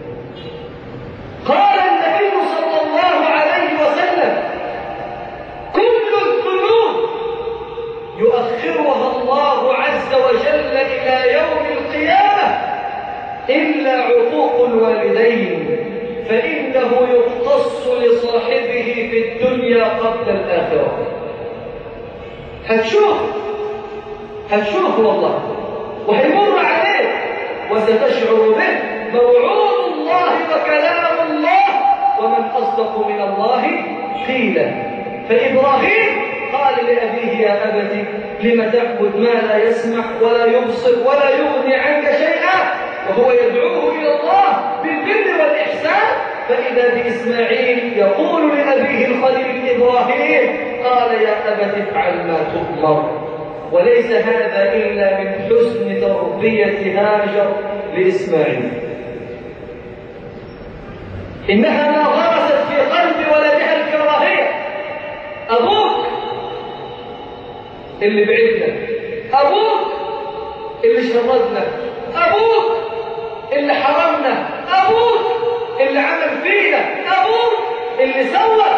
قال النبي صلى الله عليه وسلم كل الذنوب يؤخرها الله عز وجل إلى يوم القيامة إلا عقوق الوالدين، فإنه يختص لصاحبه في الدنيا قبل الآخرة. هتشوف والله، وهيمر عليك وستشعر به. موعود الله وكلام الله، ومن أصدق من الله قيلا. فإبراهيم قال لأبيه يا أبت لم تعبد ما لا يسمع ولا يبصر ولا يغني عنك شيئا، وهو يدعوه إلى الله بالبر والإحسان. فإذا بإسماعيل يقول لأبيه الخليل إبراهيم قال يا أبت افعل ما تؤمر. وليس هذا إلا من حسن تربية هاجر لإسماعيل. إنها ما غرست في قلب ولدها الكراهية. أبوك اللي بعدنا، أبوك اللي شردنا، أبوك اللي حرمنا، أبوك اللي عمل فينا، أبوك اللي سوى.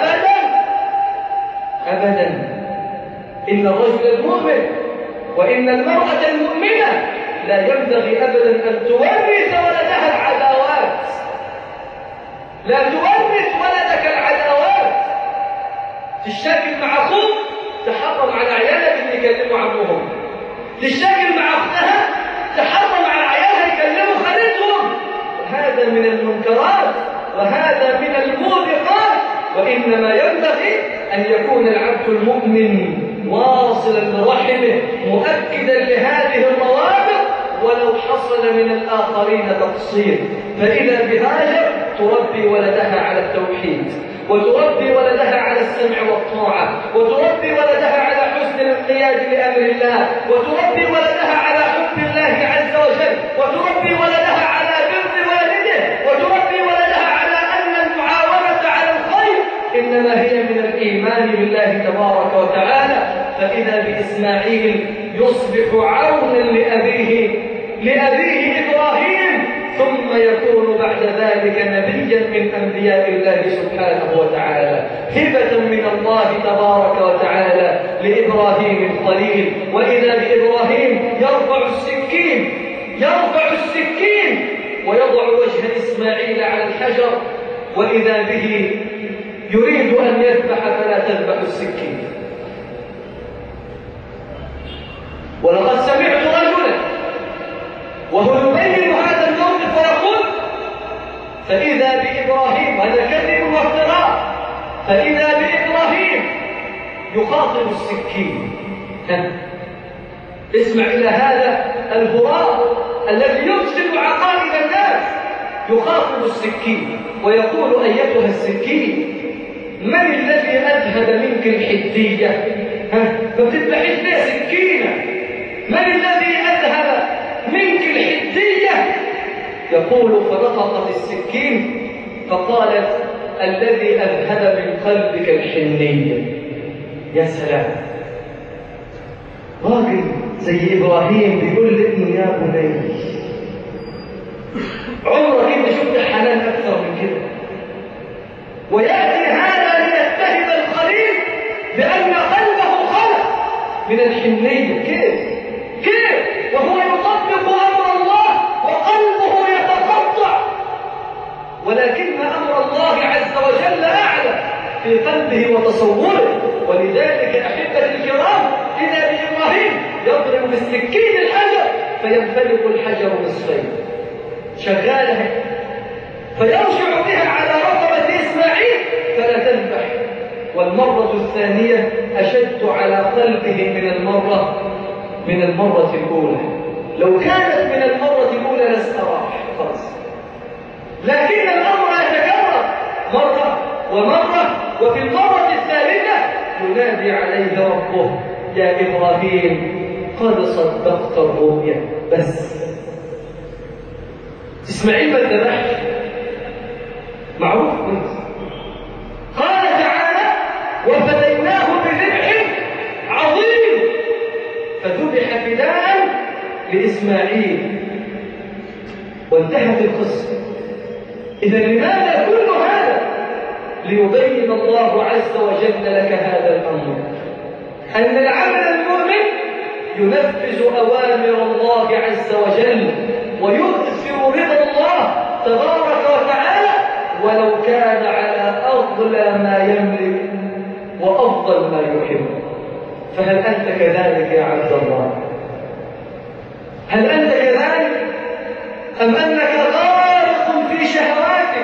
أبدا. إن الرجل المؤمن وإن المرأة المؤمنة لا ينبغي أبدا أن تورث ولدها العداوات. لا تورث ولدك العداوات. تشتكي مع أخوك تحرم على عيالك اللي يكلموا عمهم، تشتكي مع أختها تحرم على عيالها يكلموا خالتهم. هذا من المنكرات وهذا من الموبقات. وإنما ينبغي أن يكون العبد المؤمن واصلا لرحمه مؤكدا لهذه الروابط ولو حصل من الآخرين تقصير. فإذا بهاجر تربي ولدها على التوحيد، وتربي ولدها على السمع والطاعة، وتربي ولدها على حسن الانقياد لأمر الله، وتربي ولدها على حب الله عز وجل، وتربي ولدها على بر والده، وتربي ولدها على أن المعاونة على الخير إنما هي من الإيمان بالله تبارك وتعالى. فإذا بإسماعيل يصبح عونا لأبيه إبراهيم، ثم يكون بعد ذلك نبيا من أنبياء الله سبحانه وتعالى، هبة من الله تبارك وتعالى لإبراهيم الخليل. وإذا بإبراهيم يرفع السكين ويضع وجه إسماعيل على الحجر، وإذا به يريد أن يذبح فلا تذبح السكين. ولقد سمعت رجلا وهو يبين هذا الموقف ويقول: فإذا بإبراهيم، هذا كذب وافتراء، فإذا بإبراهيم يخاطب السكين. اسمع إلى هذا الهراء الذي يفسد عقائد الناس، يخاطب السكين ويقول: أيتها السكين، من الذي أذهب منك الحدية؟ فبتذبحي ليه سكينة؟ من الذي أذهب منك الحدية؟ يقول: فنطقت السكين فقالت: الذي أذهب من قلبك الحنية. يا سلام، راجل زي إبراهيم بيقول لابنه: يا بني، عمرك انت شفت حنان أكثر من كده؟ ويأتي هذا ليتهم الخليل بأن قلبه خلق من الحنية. كيف وهو يطبق أمر الله وقلبه يتقطع؟ ولكن أمر الله عز وجل أعلى في قلبه وتصوره. ولذلك أحبتي الكرام، إذا بإبراهيم يضرب بالسكين الحجر فينفلق الحجر نصفين، شغالة، فيرجع بها على رقبة إسماعيل فلا تذبح. والمرة الثانية أشد على قلبه من المرة الأولى. لو كانت من المرة الأولى لاستراح خلاص، لكن الأمر يتكرر مرة ومرة، وفي المرة الثالثة ينادي عليه ربه: يا إبراهيم، قد صدقت الرؤيا. بس إسماعيل ما ذبحش، معروف. قال تعالى: وفديناه بذبح عظيم، فذبح فداء لإسماعيل، وانتهت القصة. إذا لماذا كل هذا؟ ليبين الله عز وجل لك هذا الأمر، أن العبد المؤمن ينفذ أوامر الله عز وجل ويؤثر رضا الله تبارك وتعالى، ولو كان على أغلى ما يملك وأفضل ما يحب. فهل أنت كذلك يا عبد الله؟ هل أنت كذلك؟ أم أنك غارق في شهواتك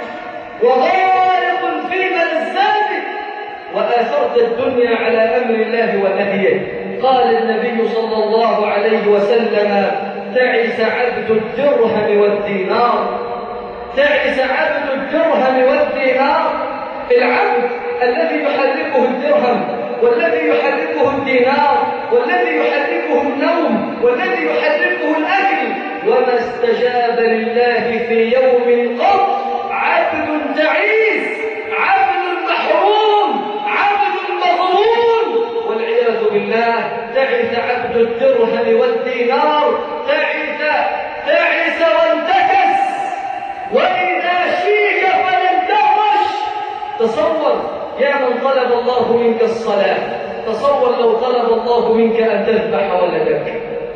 وغارق في ملذاتك وآثرت الدنيا على أمر الله ونهيه؟ قال النبي صلى الله عليه وسلم: تعس عبد الدرهم والدينار. تعس عبد الدرهم والدينار. العبد الذي يحركه الدرهم والذي يحركه الدينار والذي يحركه النوم والذي يحركه الأكل، وما استجاب لله في يوم قط. عبد تعيس، عبد محروم، عبد مظلوم والعياذ بالله. تعس عبد الدرهم والدينار، تعس وانتكس، وإذا شيك فلن تفرش. تصور يا من طلب الله منك الصلاة، تصور لو طلب الله منك أن تذبح ولدك.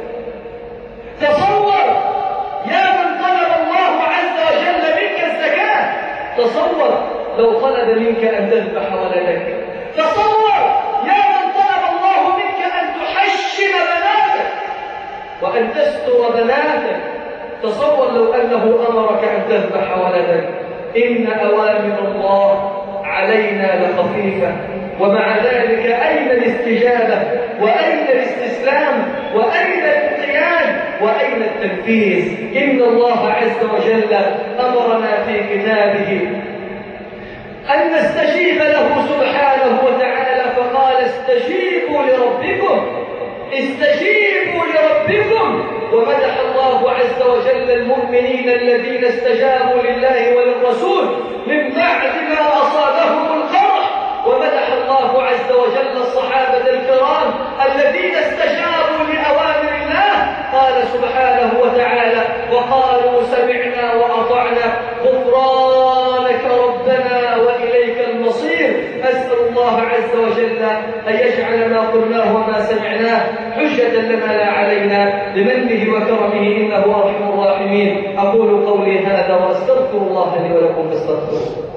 تصور يا من طلب الله عز وجل منك الزكاة، تصور لو طلب منك أن تذبح ولدك. تصور يا من طلب الله منك أن تحشم بناتك وأن تستر بناتك. تصور لو أنه أمرك أن تذبح ولدك. إن أوامر الله علينا لخفيفة، ومع ذلك أين الاستجابة وأين الاستسلام وأين الانقياد وأين التنفيذ؟ إن الله عز وجل أمرنا في كتابه أن نستجيب له سبحانه وتعالى، فقال: استجيبوا لربكم، استجيبوا لربكم. ومدح الله عز وجل المؤمنين الذين استجابوا لله وللرسول من بعد ما أصابهم القرح، ومدح الله عز وجل الصحابة الكرام الذين استجابوا لأوامر الله. قال سبحانه وتعالى: وقالوا سمعنا وأطعنا غفرانك ربنا وإليك المصير. أسأل الله عز وجل أن يجعل ما قلناه وما سمعناه حجة لنا لا علينا بمنه وكرمه إنه أرحم الراحمين. أقول قولي هذا وأستغفر الله لي ولكم فاستغفروه.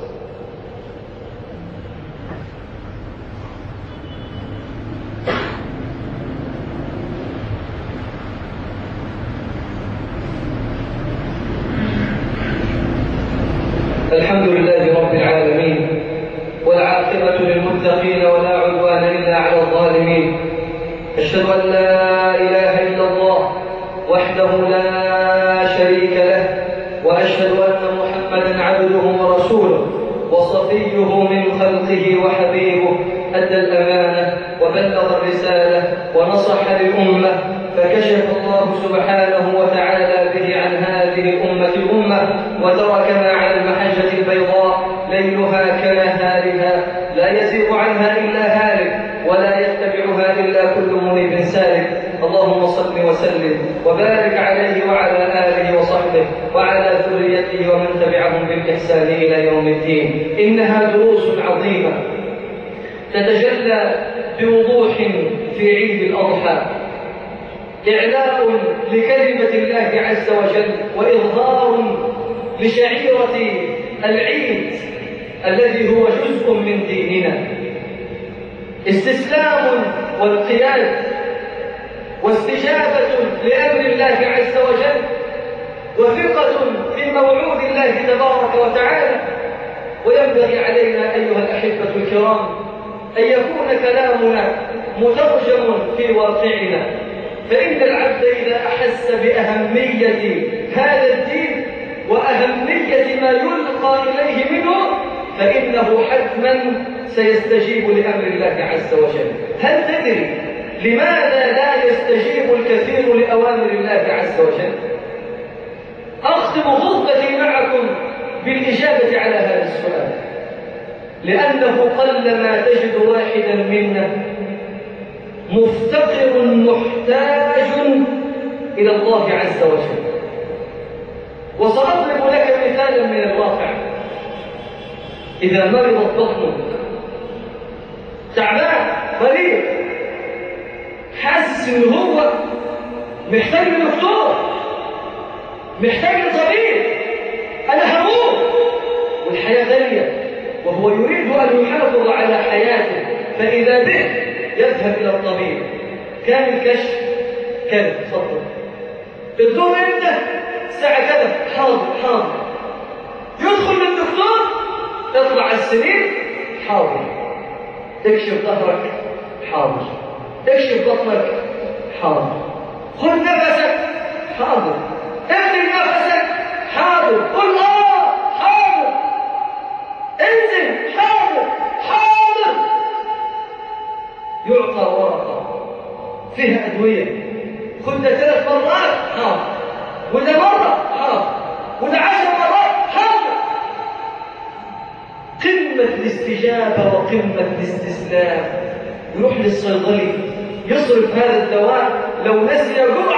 الحمد لله رب العالمين، والعاقبة للمتقين ولا عدوان إلا على الظالمين. أشهد أن لا إله إلا الله وحده لا شريك له، وأشهد أن محمدا عبده ورسوله وصفيه من خلقه وحبيبه، أدى الأمانة وبلغ الرسالة ونصح للأمة، فكشف الله سبحانه وتعالى به عن هذه الأمة الأمة، وتركنا على المحجة البيضاء ليلها كنهارها لا يزيغ عنها إلا هالك ولا يتبعها إلا كل منيب سالك. اللهم صل وسلم وبارك عليه وعلى آله وصحبه وعلى ذريته ومن تبعهم بالإحسان إلى يوم الدين. إنها دروس عظيمة تتجلى بوضوح في عيد الأضحى، إعلاء لكلمة الله عز وجل وإظهار لشعيرة العيد الذي هو جزء من ديننا، استسلام وانقياد واستجابة لأمر الله عز وجل، وثقة في موعود الله تبارك وتعالى. وينبغي علينا أيها الأحبة الكرام أن يكون كلامنا مترجم في واقعنا، فإن العبد إذا أحس بأهمية هذا الدين وأهمية ما يلقى إليه منه فإنه حتما سيستجيب لأمر الله عز وجل. هل تدري لماذا لا يستجيب الكثير لأوامر الله عز وجل؟ أختم خطبتي معكم بالإجابة على هذا السؤال، لأنه قلما تجد واحدا منا مفتقر محتاج إلى الله عز وجل. وسأضرب لك مثالا من الواقع. إذا مرضت بطنك، تعبان مريض، حاسس إن هو محتاج لدكتور، محتاج لطبيب، أنا هموت والحياة غالية، وهو يريد أن يحافظ على حياته، فإذا به يذهب إلى الطبيب. كان الكشف كذا، تفضل الدكتور امتى؟ الساعة كذا، حاضر. يدخل للدكتور، تطلع على السرير، حاضر. تكشف ظهرك، حاضر. تكشف بطنك، حاضر. خذ نفسك، حاضر. اخذ نفسك، حاضر. قل حاضر. انزل، حاضر. يعطى ورقة فيها أدوية، خذها 3 مرات، حاضر. ولا مرة، حاضر. ولا 10 مرات، حاضر. قمة الاستجابة وقمة الاستسلام. يروح للصيدلي يصرف هذا الدواء، لو نسي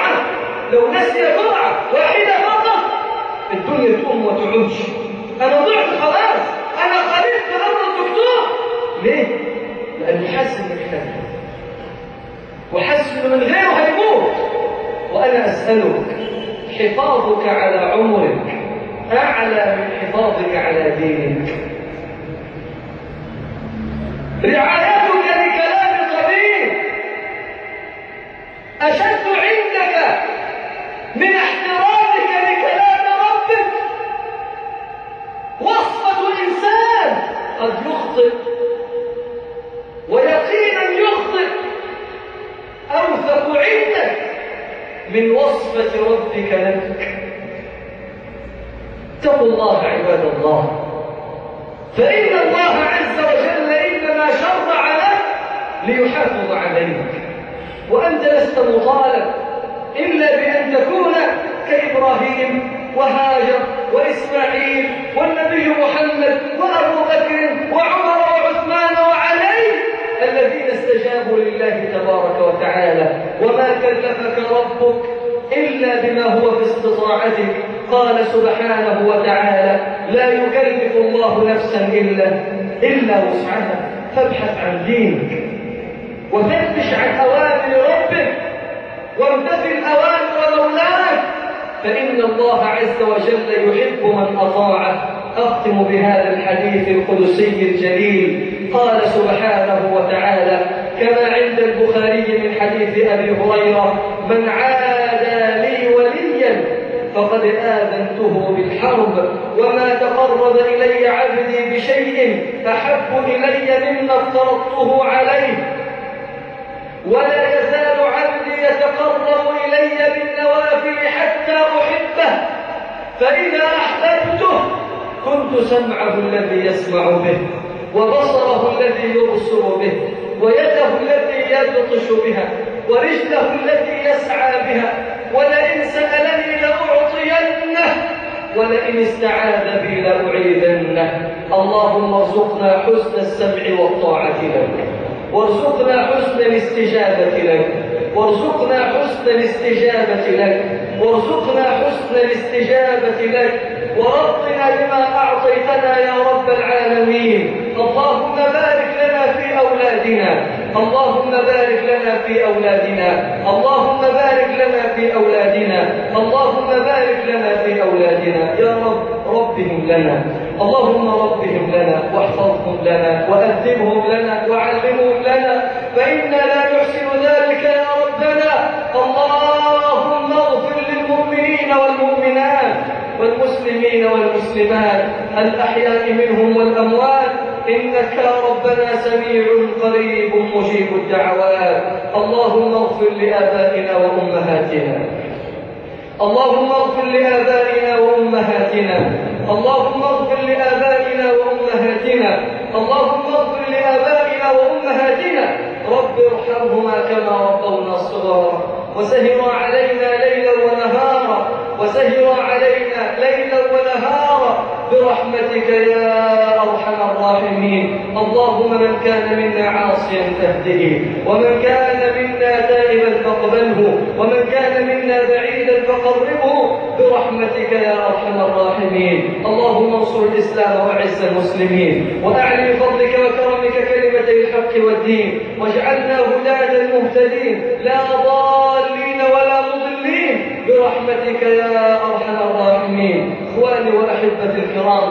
جرعة واحدة فقط الدنيا تقوم وتعج. أنا ضعت خلاص، أنا خليت أمر الدكتور. ليه؟ لأنه حاسس إنه محتاج، وحاسس إنه من غيره هيموت. وأنا أسألك، حفاظك على عمرك أعلى من حفاظك على دينك؟ رعايتك لكلام الطبيب أشد عندك من احترامك لكلام ربك. وصفة الإنسان قد يخطئ، ويقينا يخطئ، أوثق عندك من وصفة ربك لك. اتقوا الله عباد الله، فإن الله عز وجل إنما شرع لك ليحافظ عليك، وأنت لست مطالب إلا بأن تكون كإبراهيم وهاجر وإسماعيل والنبي محمد وأبو بكر وعمر وعثمان الرحمن وعليه الذين استجابوا لله تبارك وتعالى. وما كلفك ربك إلا بما هو في استطاعتك. قال سبحانه وتعالى: لا يكلف الله نفسا إلا وسعها. فابحث عن دينك وفتش عن أوامر ربك وامتثل أوامر مولاك، فإن الله عز وجل يحب من أطاعه. أختم بهذا الحديث القدسي الجليل. قال سبحانه وتعالى كما عند البخاري من حديث أبي هريرة: من عادى لي وليا فقد آذنته بالحرب، وما تقرب إلي عبدي بشيء أحب إلي مما افترضته عليه، ولا يزال عبدي يتقرب إلي بالنوافل حتى أحبه، فإذا أحببته كنت سمعه الذي يسمع به، وبصره الذي يبصر به، ويده التي يبطش بها، ورجله التي يسعى بها، ولئن سألني لأعطينه، ولئن استعاذ بي لأعيذنه. اللهم ارزقنا حسن السمع والطاعة لك، وارزقنا حسن الاستجابة لك، وارزقنا حسن الاستجابة لك، وارزقنا حسن الاستجابة لك، وربنا بما أعطيتنا يا رب العالمين. اللهم بارك لنا في أولادنا، اللهم بارك لنا في أولادنا، اللهم بارك لنا في أولادنا، اللهم بارك لنا في أولادنا يا رب. ربهم لنا، اللهم ربهم لنا واحفظهم لنا وأدبهم لنا وعلمهم لنا، فإنا لا نحسن ذلك يا ربنا. اللهم اغفر للمؤمنين والمؤمنات والمسلمين والمسلمات الأحياء منهم والأموات، إنك يا ربنا سميع قريب مجيب الدعوات. اللهم اغفر لآبائنا وأمهاتنا، اللهم اغفر لآبائنا وأمهاتنا، اللهم اغفر لآبائنا وأمهاتنا، اللهم اغفر لآبائنا وأمهاتنا. رب ارحمهما كما ربونا صغارا، وسهر علينا ليلا ونهارا، وسهر علينا ليلا ونهارا برحمتك يا أرحم الراحمين. اللهم من كان منا عاصيا فاهده، ومن كان منا تائبا فاقبله، ومن كان منا بعيدا فقربه برحمتك يا أرحم الراحمين. اللهم انصر الإسلام وأعز المسلمين، وأعلي بفضلك وكرمك كلمتي الحق والدين، واجعلنا هداة مهتدين لا ضالين ولا مضلين برحمتك يا أرحم الراحمين. إخواني وأحبتي الكرام،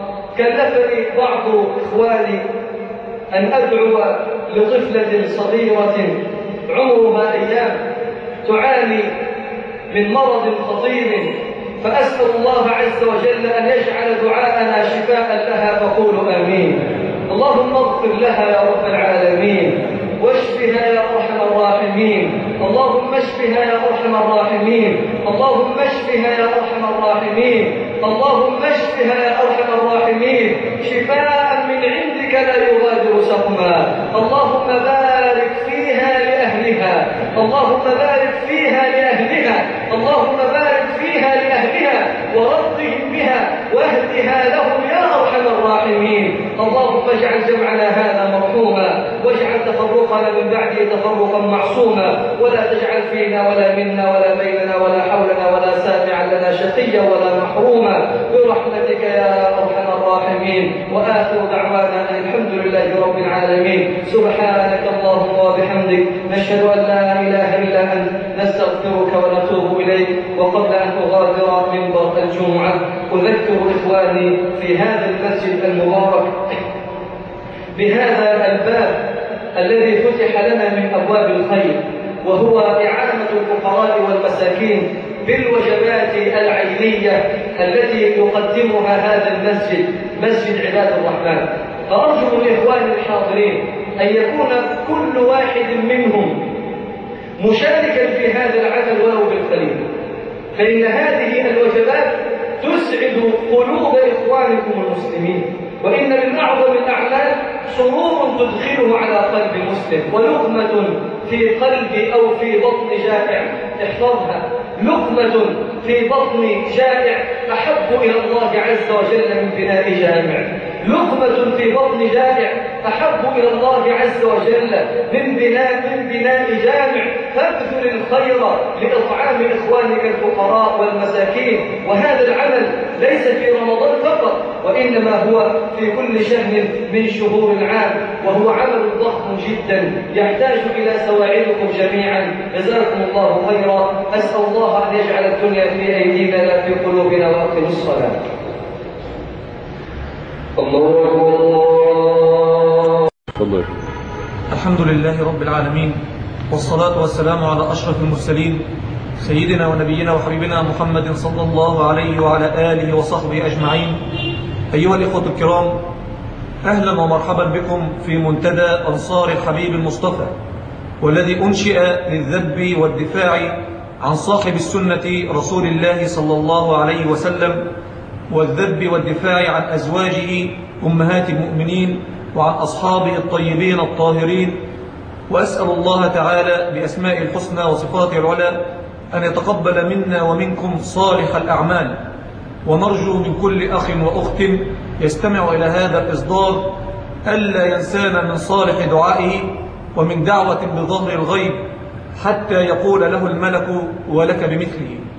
كلفني بعض إخواني أن أدعو لطفلة صغيرة عمرها أيام تعاني من مرض خطير، فأسأل الله عز وجل أن يجعل دعاءنا شفاء لها، فقولوا آمين. اللهم اغفر لها يا رب العالمين، واشفها يا أرحم الراحمين. اللهم اشفها يا أرحم الراحمين، اللهم اشفها يا أرحم الراحمين، اللهم اشفها يا أرحم الراحمين، شفاء من عندك لا يغادر سقما. اللهم بارك فيها لأهلها، اللهم بارك فيها لأهلها، اللهم بارك فيها لأهلها، ورضهم بها واهدها لهم يا أرحم الراحمين. اللهم اجعل جمعنا هذا مرحوما، واجعل تفرقنا من بعده تفرقا معصوما، ولا تجعل فينا ولا منا ولا بيننا ولا حولنا ولا سامعا لنا شقيا ولا محروما برحمتك يا أرحم الراحمين. وآخر دعوانا أن الحمد لله رب العالمين. سبحانك اللهم وبحمدك، نشهد أن لا إله إلا أنت، نستغفرك ونتوب إليك. وقبل أن أغادر منبر الجمعة أذكر إخواني في هذا المسجد المبارك بهذا الباب الذي فتح لنا من أبواب الخير، وهو إعانة الفقراء والمساكين بالوجبات العينية التي يقدمها هذا المسجد، مسجد عباد الرحمن. فأرجو الإخوان الحاضرين أن يكون كل واحد منهم مشاركا في هذا العمل ولو بالقليل، فإن هذه الوجبات تسعد قلوب إخوانكم المسلمين، وإن من أعظم الأعمال سرور تدخله على قلب مسلم، ولقمة في قلب أو في بطن جائع، احفظها، لقمة في بطن جائع أحب إلى الله عز وجل من بناء جامع. لقمة في بطن جائع أحب إلى الله عز وجل من بناء جامع. فابذل الخير لإطعام إخوانك الفقراء والمساكين. وهذا العمل ليس في رمضان فقط، وإنما هو في كل شهر من شهور العام، وهو عمل ضخم جدا يحتاج إلى سواعدكم جميعا. جزاكم الله خيرا. أسأل الله أن يجعل الدنيا في أيدينا لا في قلوبنا. وأقم الصلاة. الله. الحمد لله رب العالمين، والصلاة والسلام على أشرف المرسلين سيدنا ونبينا وحبيبنا محمد صلى الله عليه وعلى آله وصحبه أجمعين. أيها الإخوة الكرام، أهلا ومرحبا بكم في منتدى أنصار الحبيب المصطفى، والذي أنشئ للذب والدفاع عن صاحب السنة رسول الله صلى الله عليه وسلم، والذب والدفاع عن أزواجه أمهات المؤمنين وعن أصحابه الطيبين الطاهرين. وأسأل الله تعالى بأسماء الحسنى وصفاته العلى أن يتقبل منا ومنكم صالح الأعمال، ونرجو من كل أخ وأخت يستمع إلى هذا الإصدار ألا ينسانا من صالح دعائه ومن دعوة بظهر الغيب حتى يقول له الملك ولك بمثله.